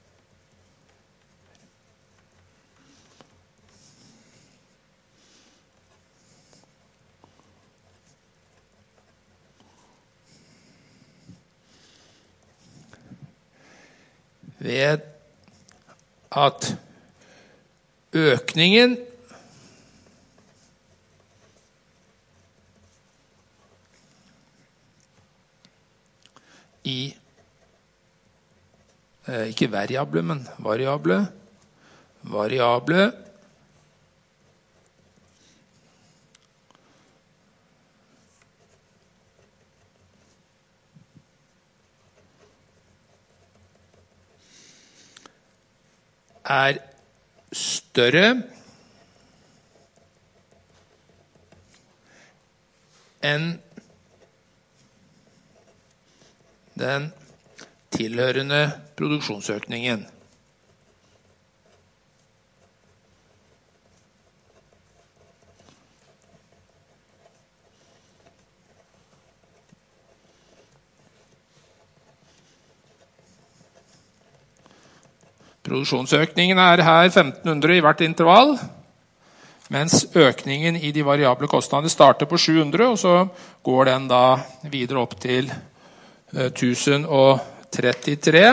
S1: Ved at økningen i ikke variable, men variable er større enn den tilhørende produksjonsøkningen. Produksjonsøkningen er her 1500 i hvert intervall, mens økningen i de variable kostnadene starter på 700, og så går den da videre opp til 1033.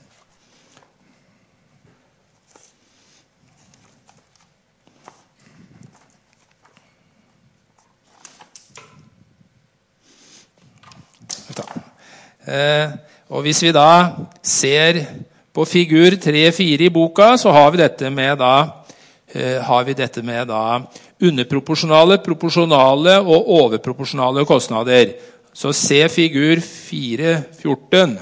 S1: Og hvis vi da ser på figur 3-4 i boka, så har vi dette med underproporsjonale, proporsjonale og overproporsjonale kostnader. Så se figur 4-14.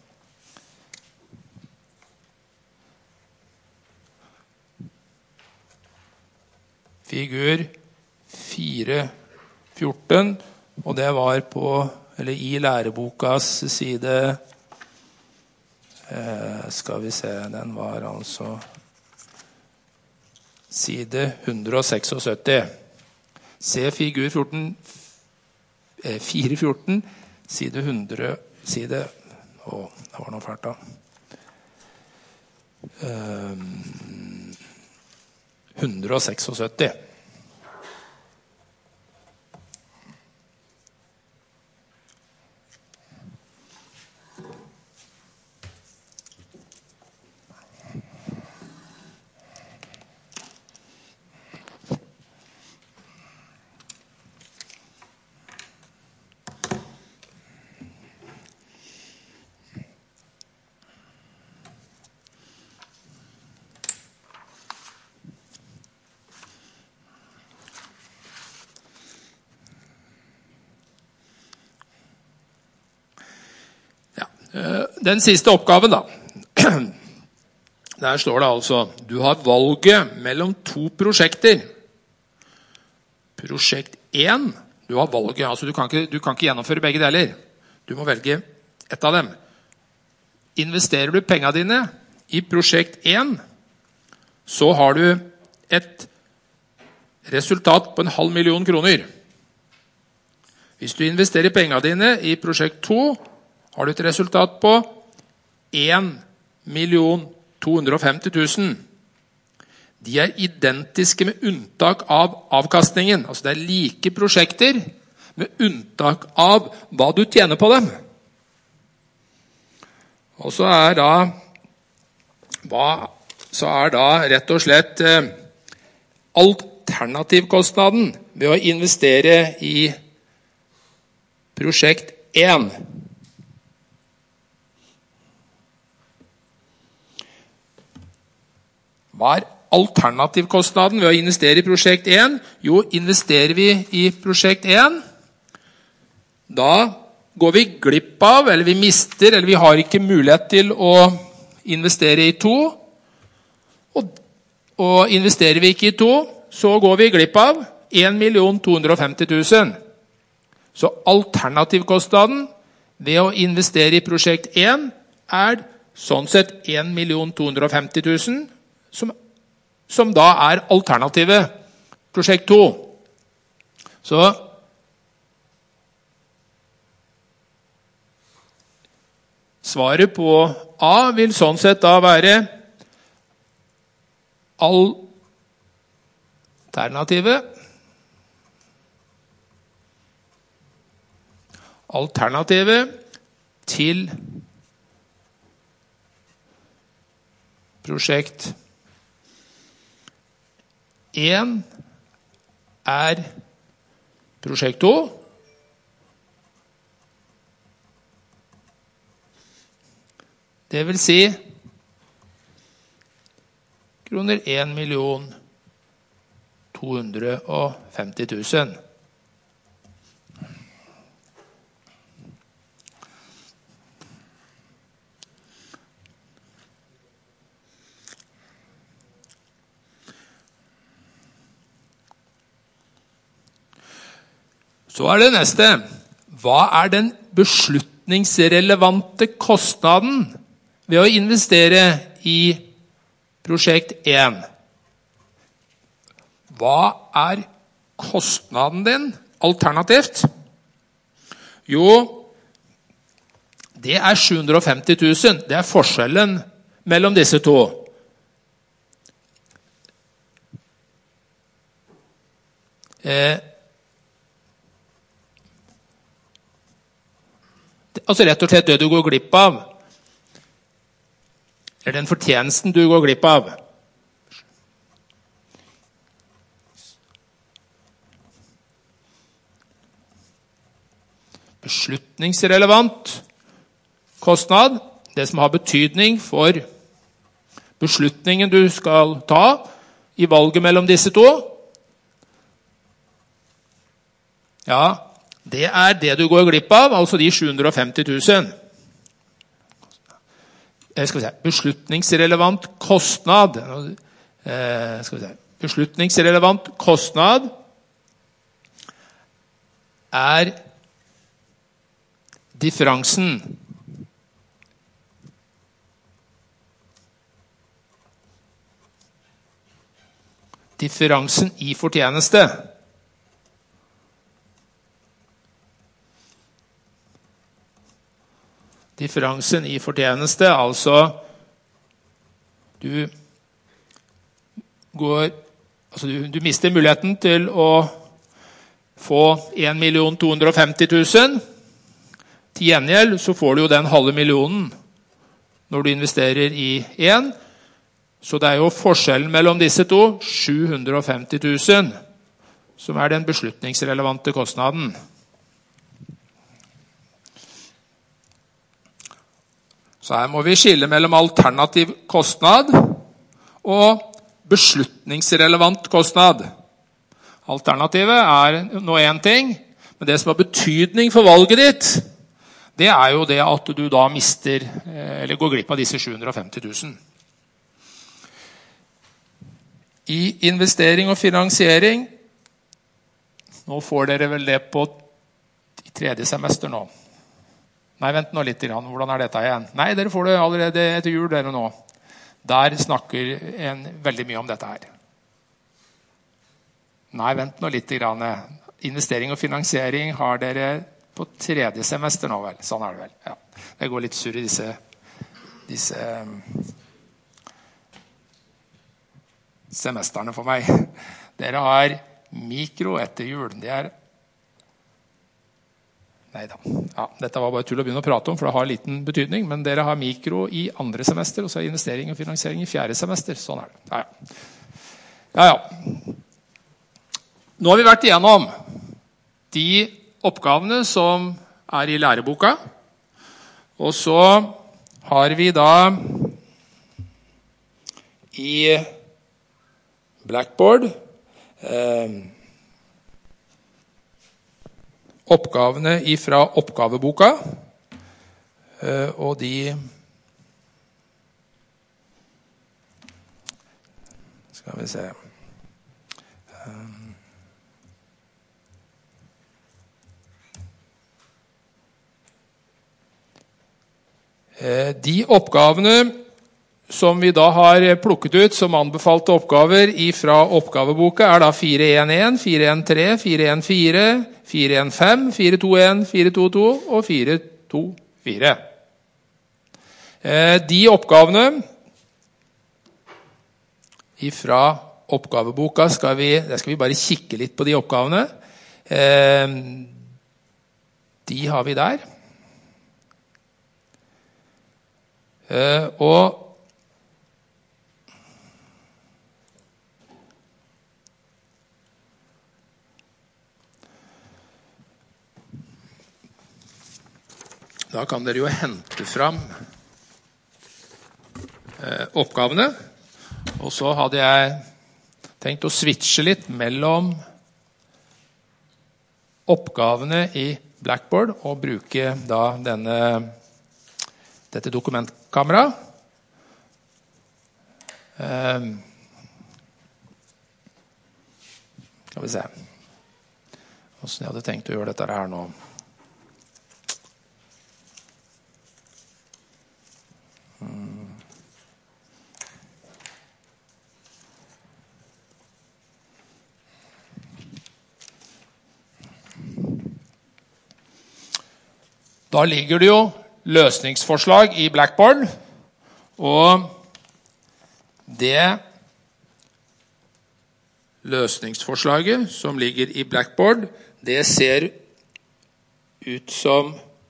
S1: Figur 4-14, og det var i lærebokas side, skal vi se, den var altså side 176. Se figur 4-14, side 100, det var noe fælt da. 176. Den siste oppgaven da, der står det altså, du har valget mellom 2 prosjekter. Prosjekt 1, du har valget, altså du kan ikke gjennomføre begge deler. Du må velge et av dem. Investerer du pengene dine i prosjekt 1, så har du et resultat på 500 000 kroner. Hvis du investerer pengene dine i prosjekt 2, har du et resultat på 1.250.000. De er identiske med unntak av avkastningen. Altså det er like prosjekter med unntak av hva du tjener på dem. Og så er da rett og slett alternativkostnaden ved å investere i prosjekt 1. Hva er alternativkostnaden ved å investere i prosjekt 1? Jo, investerer vi i prosjekt 1, da går vi glipp av, eller vi mister, eller vi har ikke mulighet til å investere i 2. Og investerer vi ikke i 2, så går vi glipp av 1 250 000. Så alternativkostnaden ved å investere i prosjekt 1 er sånn sett 1 250 000, som da er alternativet prosjekt 2. Så svaret på A vil sånn sett da være alternativet til prosjekt 1 er prosjekt 2. Det vil si kroner 1 250 000. Så er det neste. Hva er den beslutningsrelevante kostnaden ved å investere i prosjekt 1? Hva er kostnaden din alternativt? Jo, det er 750 000. Det er forskjellen mellom disse to. Altså rett og slett det du går glipp av, eller den fortjenesten du går glipp av. Beslutningsrelevant kostnad, det som har betydning for beslutningen du skal ta i valget mellom disse to. Ja, det er det du går glipp av, altså de 750 000. Skal vi se, beslutningsrelevant kostnad. Skal vi se, beslutningsrelevant kostnad er differansen i fortjeneste. Differansen i fortjeneste, altså du mister muligheten til å få 1 250 000. Til gjengjeld så får du jo den halve millionen når du investerer i 1. Så det er jo forskjellen mellom disse to, 750 000, som er den beslutningsrelevante kostnaden. Så her må vi skille mellom alternativ kostnad og beslutningsrelevant kostnad. Alternativet er nå en ting, men det som har betydning for valget ditt, det er jo det at du da mister, eller går glipp av disse 750 000. I investering og finansiering, nå får dere vel det på tredje semester nå. Nei, vent nå litt, hvordan er dette igjen? Nei, dere får det allerede etter jul dere nå. Der snakker en veldig mye om dette her. Nei, vent nå litt. Investering og finansiering har dere på tredje semester nå vel. Sånn er det vel. Ja. Det går litt surr i disse semesterne for meg. Dere har mikro etter jul. Det er Neida. Ja, dette var bare tull å begynne å prate om, for det har liten betydning, men dere har mikro i andre semester, og så er investering og finansiering i fjerde semester. Sånn er det. Ja. Nå har vi vært igjennom de oppgavene som er i læreboka, og så har vi da i Blackboard oppgavene fra oppgaveboka, og de skal vi se De oppgavene som vi da har plukket ut som anbefalte oppgaver fra oppgaveboka da 411, 413, 414, 415, 421, 422 og 424. De oppgavene fra oppgaveboka skal vi bare kikke litt på de oppgavene. De har vi der. Og da kan dere jo hente fram oppgavene, og så hadde jeg tenkt å switche litt mellom oppgavene i Blackboard og bruke da dette dokumentkameraet. Skal vi se hvordan jeg hadde tenkt å gjøre dette her nå. Da ligger det jo løsningsforslag i Blackboard, og det løsningsforslaget som ligger i Blackboard, det ser ut som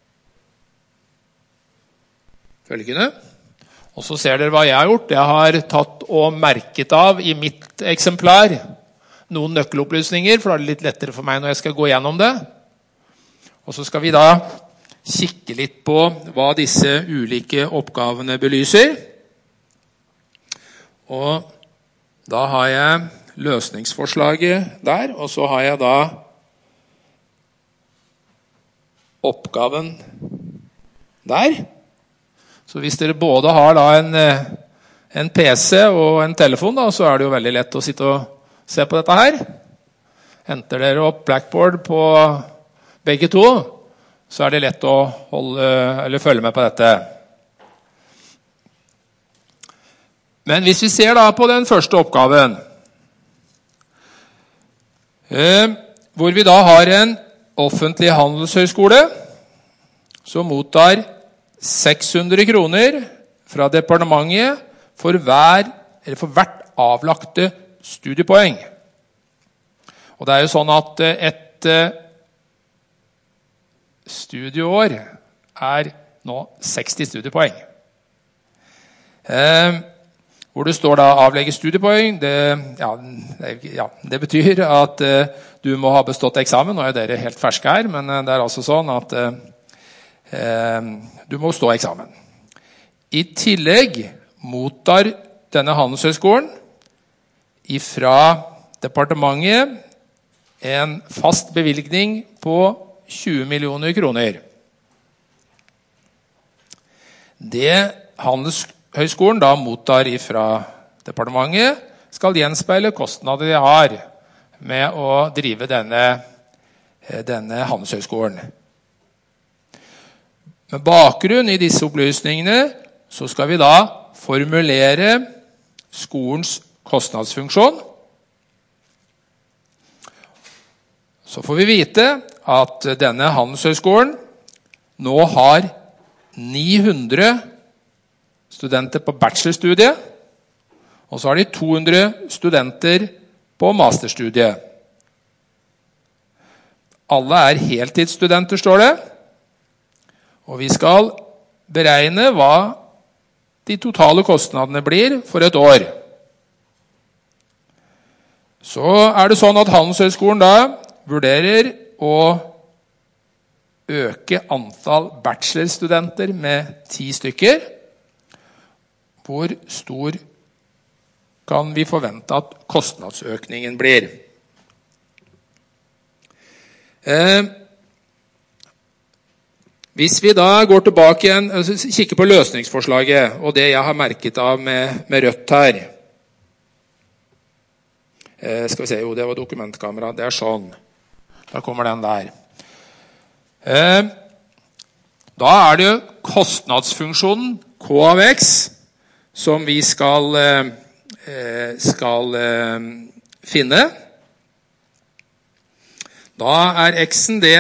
S1: følgende. Og så ser dere hva jeg har gjort. Jeg har tatt og merket av i mitt eksemplar noen nøkkelopplysninger, for da er det litt lettere for meg når jeg skal gå gjennom det. Og så skal vi da kikke litt på hva disse ulike oppgavene belyser. Og da har jeg løsningsforslaget der, og så har jeg da oppgaven der. Så hvis dere både har da en PC og en telefon, da, så er det jo veldig lett å sitte og se på dette her. Henter dere opp Blackboard på begge to, så er det lett å følge med på dette. Men hvis vi ser da på den første oppgaven, hvor vi da har en offentlig handelshøyskole som mottar 600 kroner fra departementet for hvert avlagte studiepoeng. Og det er jo sånn at et studieår er nå 60 studiepoeng. Hvor det står da avlegge studiepoeng, det betyr at du må ha bestått eksamen. Nå er dere helt ferske her, men det er altså sånn at du må stå eksamen. I tillegg mottar denne handelshøyskolen fra departementet en fast bevilgning på 20 millioner kroner. Det handelshøyskolen da mottar fra departementet skal gjenspeile kostnader de har med å drive denne handelshøyskolen. Med bakgrunn i disse opplysningene så skal vi da formulere skolens kostnadsfunksjon. Så får vi vite at denne handelshøyskolen nå har 900 studenter på bachelorstudiet, og så har de 200 studenter på masterstudiet. Alle er heltidsstudenter, står det. Og vi skal beregne hva de totale kostnadene blir for et år. Så er det sånn at handelshøyskolen da vurderer å øke antall bachelorstudenter med 10 stykker. Hvor stor kan vi forvente at kostnadsøkningen blir? Hvis vi da går tilbake igjen, kikker på løsningsforslaget, og det jeg har merket av med rødt her, Skal vi se, jo, det var dokumentkamera. Det sånn. Da kommer den der. Da det jo kostnadsfunksjonen K av X som vi skal finne. Da X-en, det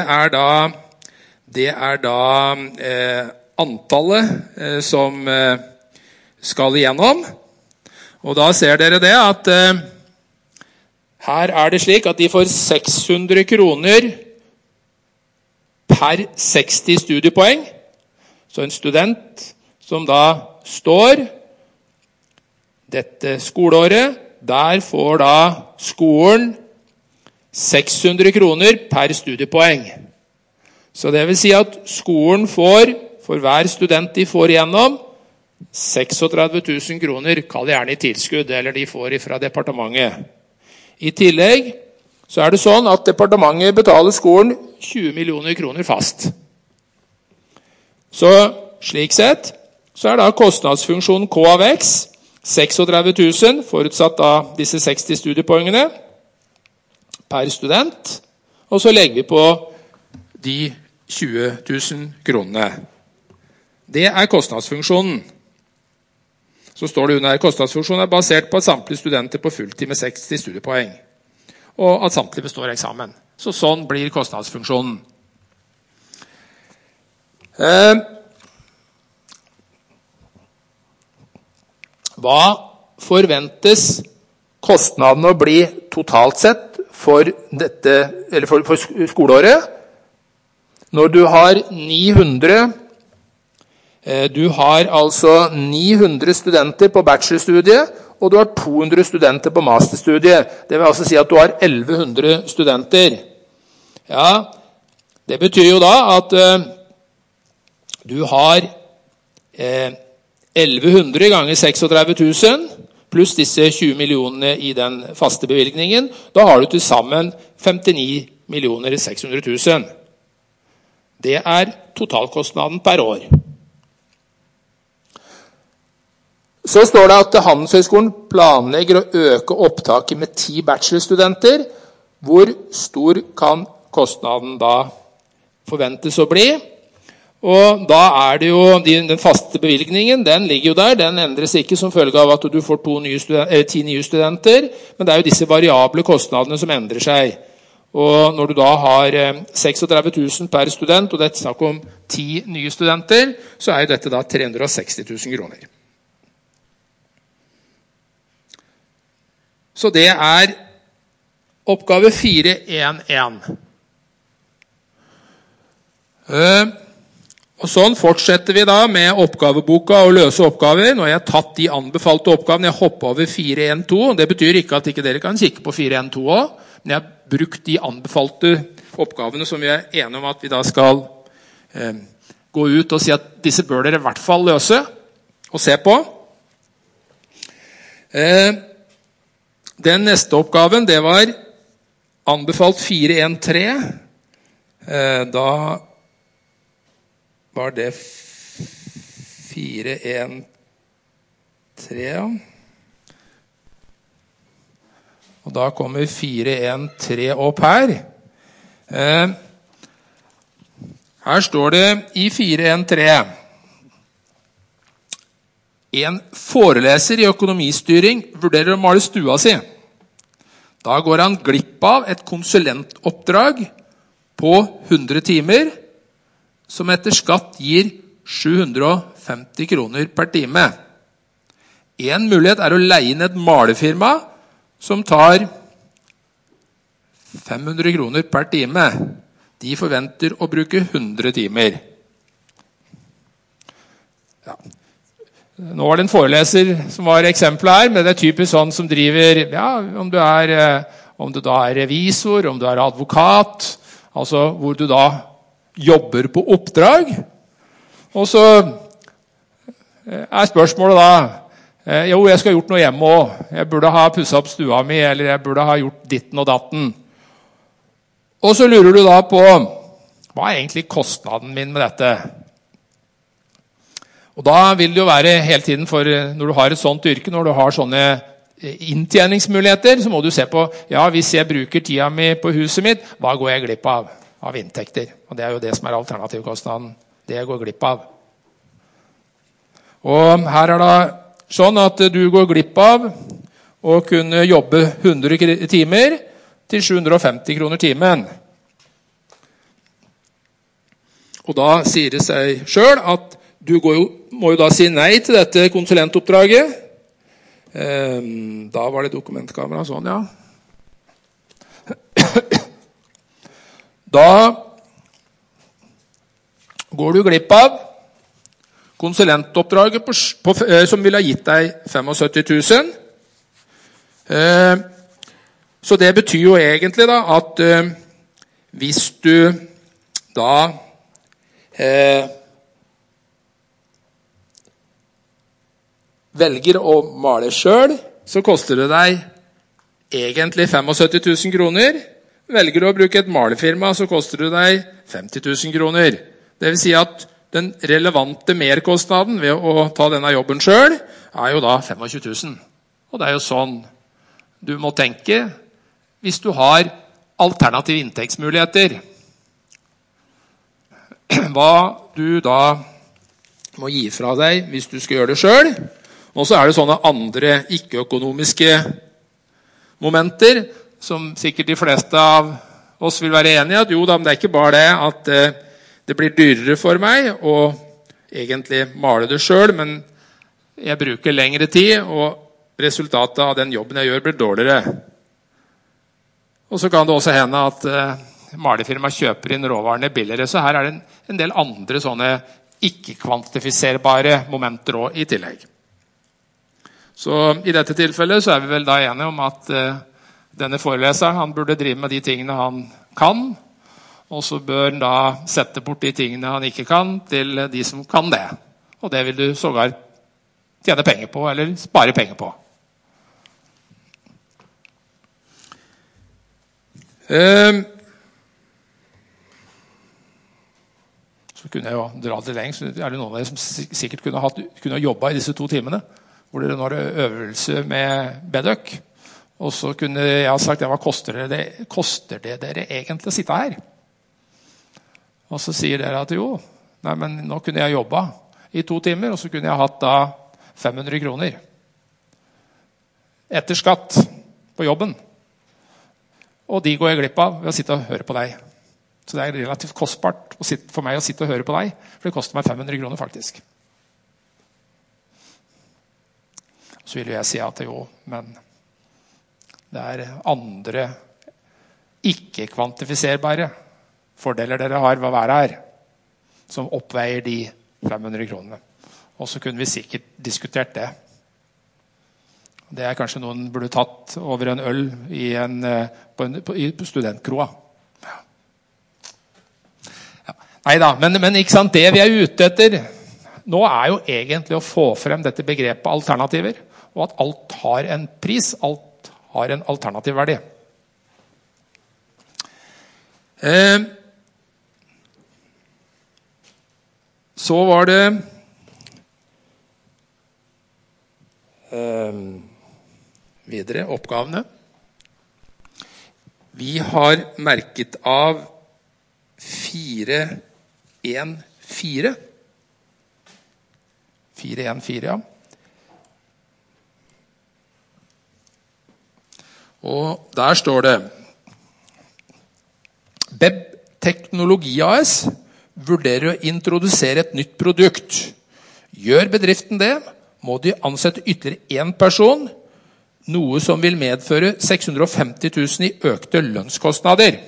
S1: da antallet som skal igjennom. Og da ser dere det at her det slik at de får 600 kroner per 60 studiepoeng. Så en student som da står dette skoleåret, der får da skolen 600 kroner per studiepoeng. Så det vil si at skolen får, for hver student de får igjennom, 36 000 kroner, kall det gjerne i tilskudd, eller de får fra departementet. I tillegg så det sånn at departementet betaler skolen 20 millioner kroner fast. Så slik sett så da kostnadsfunksjonen K av X 36 000, forutsatt av disse 60 studiepoengene per student, og så legger vi på de 20 000 kronene. Det kostnadsfunksjonen. Så står det under kostnadsfunksjonen basert på at samtlige studenter på fulltid med 60 studiepoeng, og at samtlige består eksamen. Så sånn blir kostnadsfunksjonen. Hva forventes kostnaden å bli totalt sett for dette, eller for skoleåret? Når du har 900 Du har altså 900 studenter på bachelorstudiet, og du har 200 studenter på masterstudiet. Det vil altså si at du har 1100 studenter. Ja, det betyr jo da at du har 1100 ganger 36 000, pluss disse 20 millionene i den faste bevilgningen. Da har du til sammen 59 600 000. Det totalkostnaden per år. Så står det at Handelshøyskolen planlegger å øke opptaket med 10 bachelorstudenter. Hvor stor kan kostnaden da forventes å bli? Og da det jo den faste bevilgningen, den ligger jo der. Den endres ikke som følge av at du får 10 nye studenter, men det jo disse variable kostnadene som endrer seg. Og når du da har 36 000 per student, og det snakk om 10 nye studenter, så jo dette da 360 000 kroner. Så det oppgave 4.1.1. Og sånn fortsetter vi da med oppgaveboka og løse oppgaver. Nå har jeg tatt de anbefalte oppgavene. Jeg hopper over 4.1.2. Det betyr ikke at ikke dere kan kikke på 4.1.2 også, men jeg har brukt de anbefalte oppgavene som vi enige om at vi da skal gå ut og si at disse bør dere i hvert fall løse og se på. Den neste oppgaven, det var anbefalt 4.1.3. Da var det 4.1.3, ja. Og da kommer 4.1.3 opp her. Her står det i 4.1.3: En foreleser i økonomistyring vurderer å male stua si. Da går han glipp av et konsulentoppdrag på 100 timer, som etter skatt gir 750 kroner per time. En mulighet å leie inn et malefirma som tar 500 kroner per time. De forventer å bruke 100 timer. Ja. Nå var det en foreleser som var eksempelet her, men det typisk sånn som driver, ja, om du da revisor, om du advokat, altså hvor du da jobber på oppdrag. Og så spørsmålet da, jo, jeg skal ha gjort noe hjemme også. Jeg burde ha pusset opp stua mi, eller jeg burde ha gjort ditten og datten. Og så lurer du da på, hva egentlig kostnaden min med dette? Og da vil det jo være hele tiden, for når du har et sånt yrke, når du har sånne inntjeningsmuligheter, så må du se på, ja, hvis jeg bruker tida mi på huset mitt, hva går jeg glipp av inntekter? Og det jo det som alternativkostnaden, det jeg går glipp av. Og her det sånn at du går glipp av å kunne jobbe 100 timer til 750 kroner timen. Og da sier det seg selv at du må jo da si nei til dette konsulentoppdraget. Da var det dokumentkamera, sånn, ja. Da går du glipp av konsulentoppdraget som ville ha gitt deg 75 000. Så det betyr jo egentlig da at hvis du da velger å male selv, så koster det deg egentlig 75 000 kroner. Velger du å bruke et malefirma, så koster det deg 50 000 kroner. Det vil si at den relevante merkostnaden ved å ta denne jobben selv jo da 25 000. Og det jo sånn du må tenke hvis du har alternative inntektsmuligheter. Hva du da må gi fra deg hvis du skal gjøre det selv. Og så det sånne andre ikke-økonomiske momenter som sikkert de fleste av oss vil være enige i at jo da, men det ikke bare det at det blir dyrere for meg å egentlig male det selv, men jeg bruker lengre tid, og resultatet av den jobben jeg gjør blir dårligere. Og så kan det også hende at malefirma kjøper inn råvarene billigere, så her det en del andre sånne ikke-kvantifiserbare momenter også i tillegg. Så i dette tilfellet så vi vel da enige om at denne foreleseren, han burde drive med de tingene han kan, og så bør han da sette bort de tingene han ikke kan til de som kan det. Og det vil du sågar tjene penger på, eller spare penger på. Så kunne jeg jo dra det lenge, så det noen av dere som sikkert kunne jobbet i disse 2 timene, hvor dere nå har øvelse med bedøk. Og så kunne jeg ha sagt, ja, hva koster det dere egentlig å sitte her? Og så sier dere at jo, nei, men nå kunne jeg jobbet i 2 timer, og så kunne jeg hatt da 500 kroner. Etter skatt på jobben. Og de går jeg glipp av ved å sitte og høre på deg. Så det relativt kostbart for meg å sitte og høre på deg, for det koster meg 500 kroner faktisk. Så vil jeg si at jo, men det andre ikke-kvantifiserbare fordeler dere har ved å være her, som oppveier de 500 kronene. Og så kunne vi sikkert diskutert det. Det kanskje noen burde tatt over en øl på studentkroa. Ja. Ja. Neida, men ikke sant, det vi ute etter nå jo egentlig å få frem dette begrepet alternativer, og at alt har en pris, alt har en alternativ verdi. Så var det videre oppgavene. Vi har merket av 4-1-4. 4-1-4, ja. Og der står det BEB Teknologi AS vurderer å introdusere et nytt produkt. Gjør bedriften det, må de ansette ytterligere 1 person, noe som vil medføre 650 000 i økte lønnskostnader.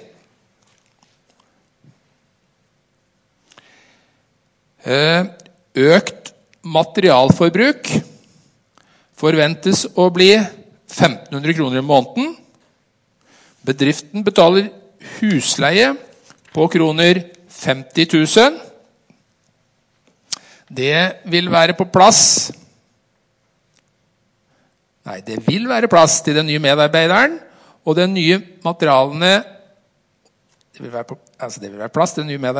S1: Økt materialforbruk forventes å bli 1500 kroner i måneden. Bedriften betaler husleie på kroner 50 000. Det vil være på plass. Nei, det vil være plass til den nye medarbeideren, og den nye materialene, det vil være plass til den nye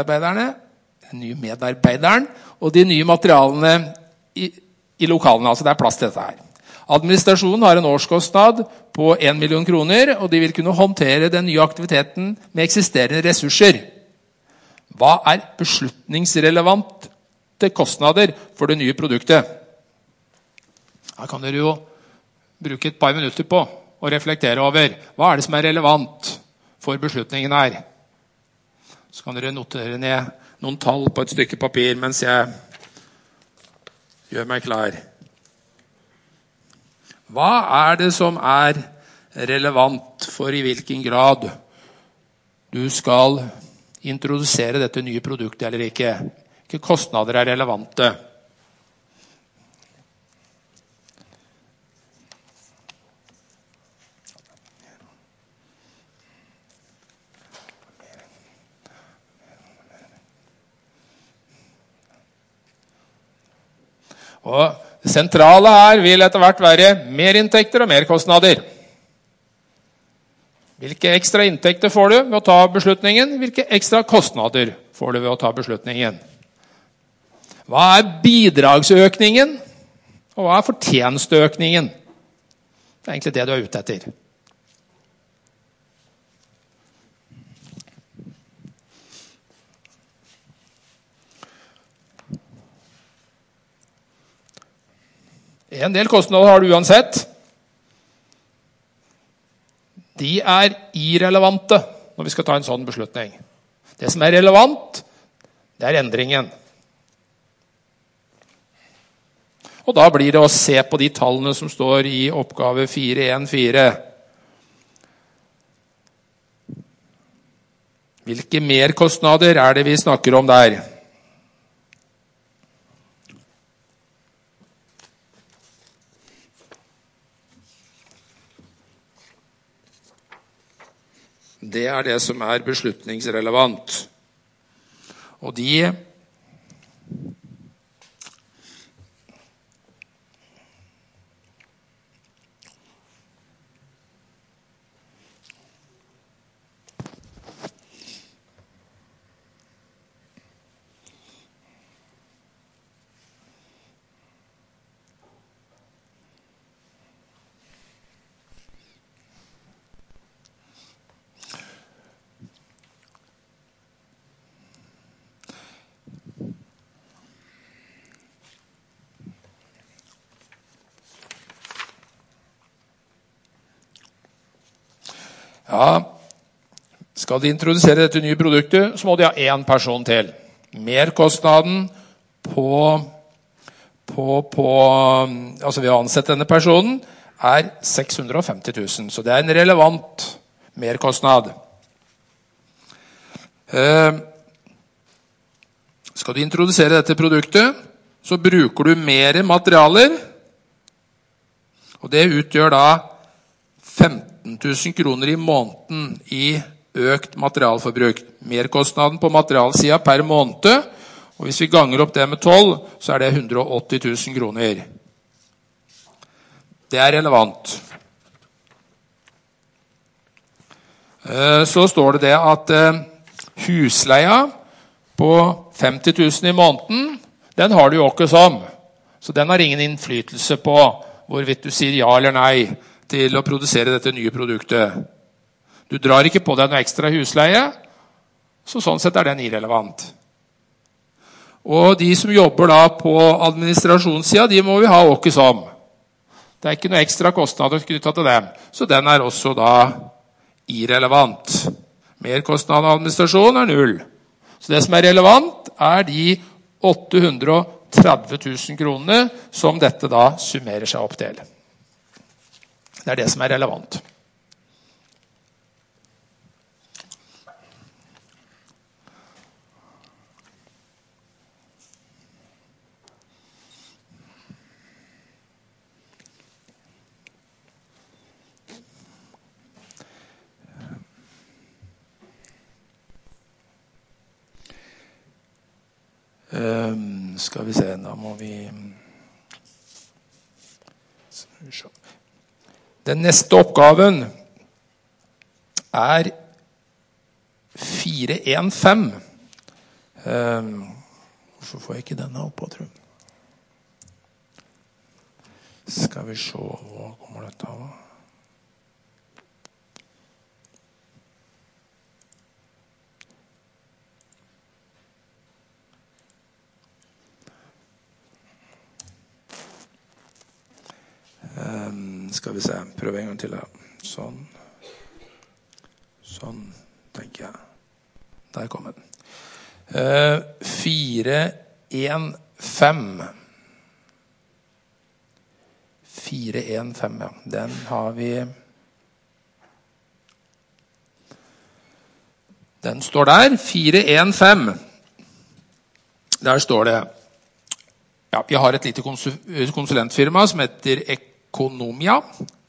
S1: medarbeideren, og de nye materialene i lokalene, altså det plass til dette her. Administrasjonen har en årskostnad på 1 million kroner, og de vil kunne håndtere den nye aktiviteten med eksisterende ressurser. Hva er beslutningsrelevante kostnader for det nye produktet? Da kan dere jo bruke et par minutter på å reflektere over hva er det som er relevant for beslutningen her. Så kan dere notere ned noen tall på et stykke papir mens jeg gjør meg klar. Hva er det som er relevant for i hvilken grad du skal introdusere dette nye produktet eller ikke? Hvilke kostnader er relevante? Og det sentrale her vil etter hvert være merinntekter og merkostnader. Hvilke ekstra inntekter får du ved å ta beslutningen? Hvilke ekstra kostnader får du ved å ta beslutningen? Hva er bidragsøkningen? Og hva er fortjenesteøkningen? Det er egentlig det du er ute etter. En del kostnader har du uansett. De er irrelevante når vi skal ta en sånn beslutning. Det som er relevant, det er endringen. Og da blir det å se på de tallene som står i oppgave 4.1.4. Hvilke merkostnader er det vi snakker om der? Det er det som er beslutningsrelevant. Og de Ja, skal de introdusere dette nye produktet, så må de ha en person til. Merkostnaden altså ved å ansette denne personen er 650 000, så det er en relevant merkostnad. Skal du introdusere dette produktet, så bruker du mer materialer, og det utgjør da 15 000 kroner i måneden i økt materialforbruk. Merkostnaden på materialsiden per måned, og hvis vi ganger opp det med 12, så er det 180 000 kroner. Det er relevant. Så står det at husleia på 50 000 i måneden, den har du jo ikke som. Så den har ingen innflytelse på hvorvidt du sier ja eller nei til å produsere dette nye produktet. Du drar ikke på deg noe ekstra husleie, så sånn sett er den irrelevant. Og de som jobber da på administrasjonssiden, de må vi ha åkke som. Det er ikke noe ekstra kostnader knyttet til dem, så den er også da irrelevant. Merkostnad av administrasjon er 0. Så det som er relevant er de 830 000 kronene som dette da summerer seg opp til. Det er det som er relevant. Skal vi se, da må vi Den neste oppgaven er 4.1.5. Hvorfor får jeg ikke denne opp på, tror jeg? Skal vi se, hva kommer dette av? Skal vi se, prøve en gang til da. Sånn, tenker jeg. Der kom den. 415. 415, ja. Den har vi. Den står der, 415. Der står det. Ja, vi har et lite konsulentfirma som heter Economia.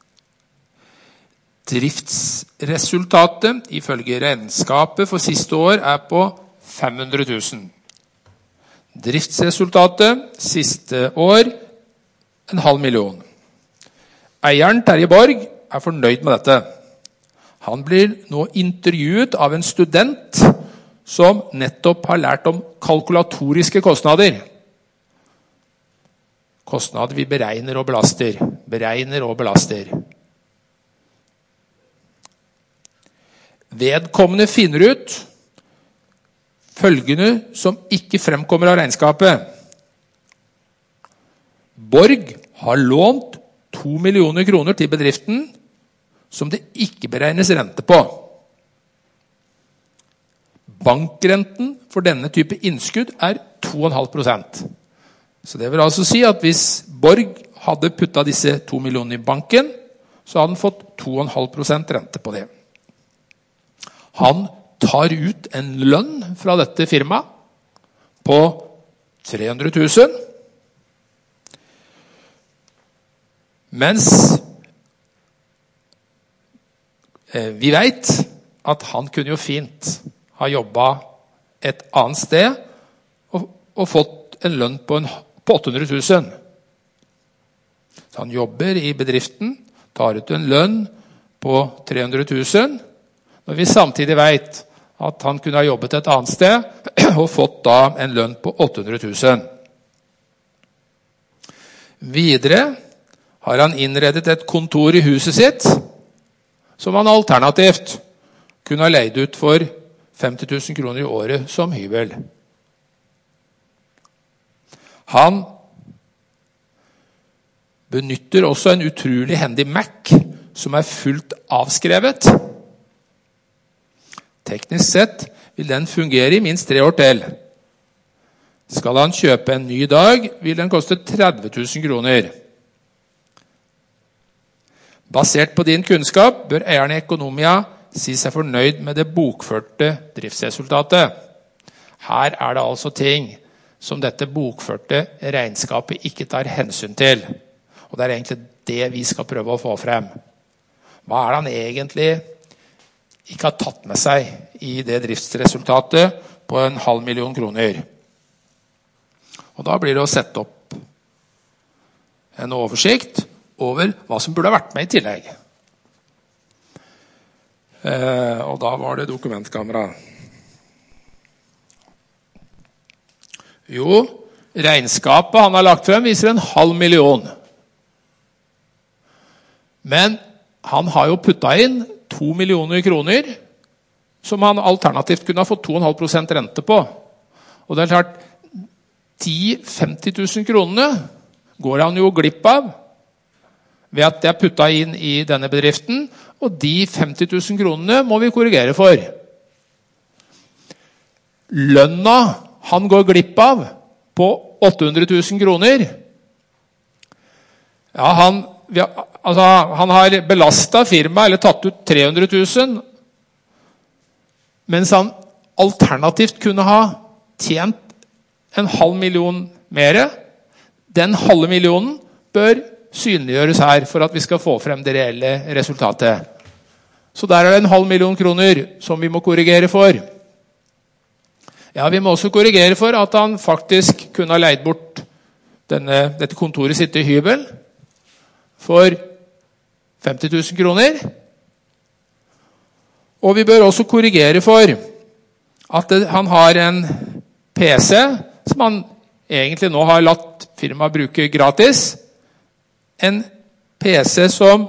S1: Driftsresultatet ifølge regnskapet for siste år på 500 000. Driftsresultatet siste år 500 000. Eieren Terje Borg fornøyd med dette. Han blir nå intervjuet av en student som nettopp har lært om kalkulatoriske kostnader. Kostnader vi beregner og belaster. Beregner og belaster. Vedkommende finner ut følgende som ikke fremkommer av regnskapet. Borg har lånt 2 millioner kroner til bedriften som det ikke beregnes rente på. Bankrenten for denne type innskudd 2,5%. Så det vil altså si at hvis Borg hadde puttet disse 2 millionene i banken, så hadde han fått 2,5% rente på det. Han tar ut en lønn fra dette firmaet på 300 000, mens vi vet at han kunne jo fint ha jobbet et annet sted og fått en lønn på 800 000. Så han jobber i bedriften, tar ut en lønn på 300 000, når vi samtidig vet at han kunne ha jobbet et annet sted og fått da en lønn på 800 000. Videre har han innredet et kontor i huset sitt, som han alternativt kunne ha leid ut for 50 000 kroner i året som hybel. Han benytter også en utrolig handy Mac som fullt avskrevet. Teknisk sett vil den fungere i minst 3 år til. Skal han kjøpe en ny dag, vil den koste 30 000 kroner. Basert på din kunnskap bør eierne i Economia si seg fornøyd med det bokførte driftsresultatet. Her det altså ting som dette bokførte regnskapet ikke tar hensyn til. Og det egentlig det vi skal prøve å få frem. Hva det han egentlig ikke har tatt med seg i det driftsresultatet på 500 000 kroner? Og da blir det å sette opp en oversikt over hva som burde ha vært med i tillegg. Og da var det dokumentkamera. Jo, regnskapet han har lagt frem viser 500 000. Men han har jo puttet inn 2 millioner kroner som han alternativt kunne ha fått 2,5% rente på. Og det klart, de 50 000 kronene går han jo glipp av ved at det puttet inn i denne bedriften, og de 50 000 kronene må vi korrigere for. Lønna han går glipp av på 800 000 kroner, ja, han har belastet firmaet, eller tatt ut 300 000, mens han alternativt kunne ha tjent 500 000 mer. Den 500 000 bør synliggjøres her for at vi skal få frem det reelle resultatet. Så der det 500 000 kroner som vi må korrigere for. Ja, vi må også korrigere for at han faktisk kunne ha leid bort dette kontoret sitt i hybel for 50 000 kroner. Og vi bør også korrigere for at han har en PC som han egentlig nå har latt firmaet bruke gratis, en PC som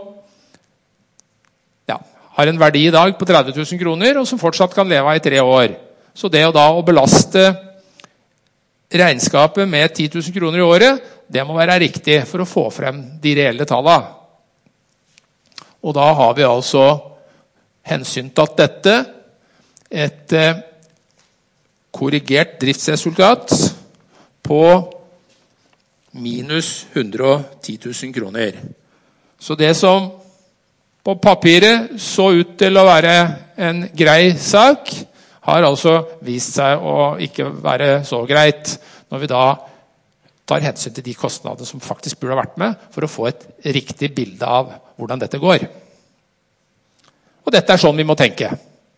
S1: har en verdi i dag på 30 000 kroner, og som fortsatt kan leve av i 3 år. Så det å belaste regnskapet med 10 000 kroner i året, det må være riktig for å få frem de reelle tallene. Og da har vi altså hensyntatt dette, et korrigert driftsresultat på minus 110 000 kroner. Så det som på papiret så ut til å være en grei sak, har altså vist seg å ikke være så greit, når vi da tar hensyn til de kostnadene som faktisk burde ha vært med, for å få et riktig bilde av hvordan dette går. Og dette er sånn vi må tenke.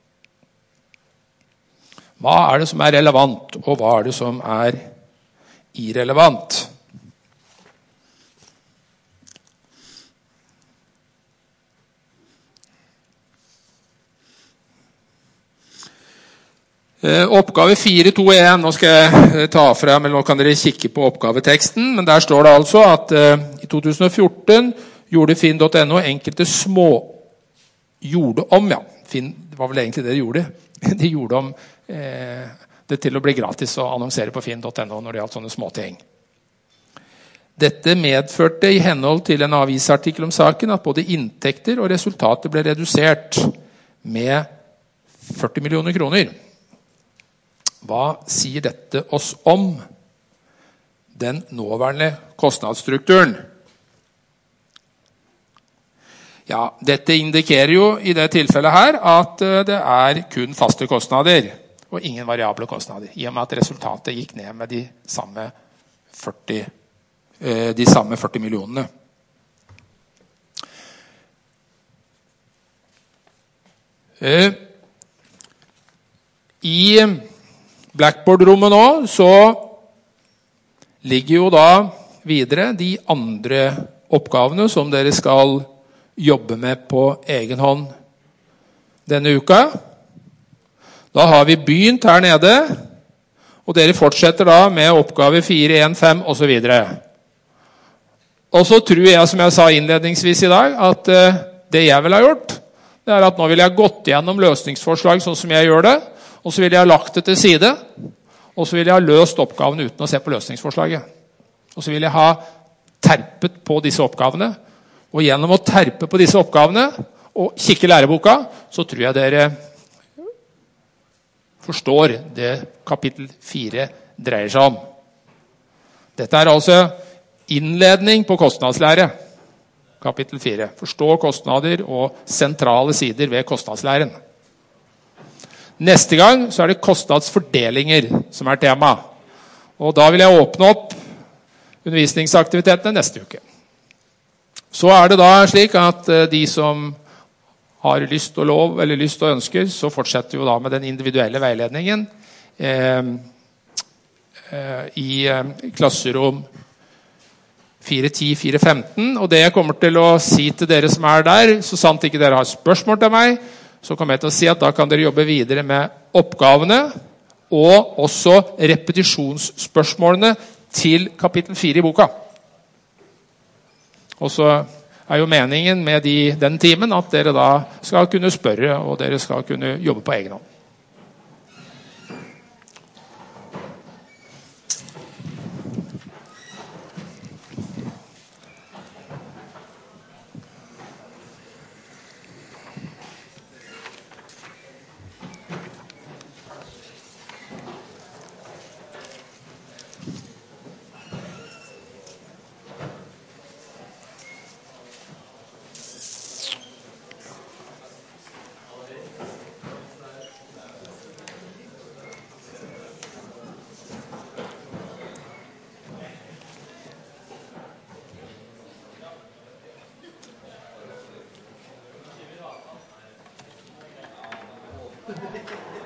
S1: Hva er det som er relevant, og hva er det som er irrelevant? Oppgave 4.2.1, nå skal jeg ta frem, eller nå kan dere kikke på oppgaveteksten, men der står det altså at i 2014 gjorde Finn.no enkelte gjorde om, Finn, det var vel egentlig det de gjorde. De gjorde om det til å bli gratis å annonsere på Finn.no når det gjaldt sånne småting. Dette medførte i henhold til en avisartikkel om saken at både inntekter og resultater ble redusert med 40 millioner kroner. Hva sier dette oss om den nåværende kostnadsstrukturen? Ja, dette indikerer jo i det tilfellet her at det er kun faste kostnader og ingen variable kostnader, i og med at resultatet gikk ned med de samme 40 millionene. I Blackboard-rommet nå så ligger jo da videre de andre oppgavene som dere skal jobbe med på egen hånd denne uka. Da har vi begynt her nede, og dere fortsetter da med oppgave 4, 1, 5 og så videre. Og så tror jeg, som jeg sa innledningsvis i dag, at det jeg vil ha gjort, det er at nå vil jeg gått gjennom løsningsforslag sånn som jeg gjør det, og så vil jeg ha lagt det til side, og så vil jeg ha løst oppgaven uten å se på løsningsforslaget. Og så vil jeg ha terpet på disse oppgavene, og gjennom å terpe på disse oppgavene og kikke læreboka, så tror jeg dere forstår det kapittel 4 dreier seg om. Dette er altså innledning på kostnadslære, kapittel 4. Forstå kostnader og sentrale sider ved kostnadslæren. Neste gang så er det kostnadsfordelinger som er tema. Og da vil jeg åpne opp undervisningsaktivitetene neste uke. Så er det da slik at de som har lyst og lov, eller lyst og ønsker, så fortsetter jo da med den individuelle veiledningen i klasserom 4.10, 4.15. Og det jeg kommer til å si til dere som er der, så sant ikke dere har spørsmål til meg, så kommer jeg til å si at da kan dere jobbe videre med oppgavene og også repetisjonsspørsmålene til kapittel 4 i boka. Og så er jo meningen med den timen at dere da skal kunne spørre, og dere skal kunne jobbe på egen hånd.
S2: Thank you.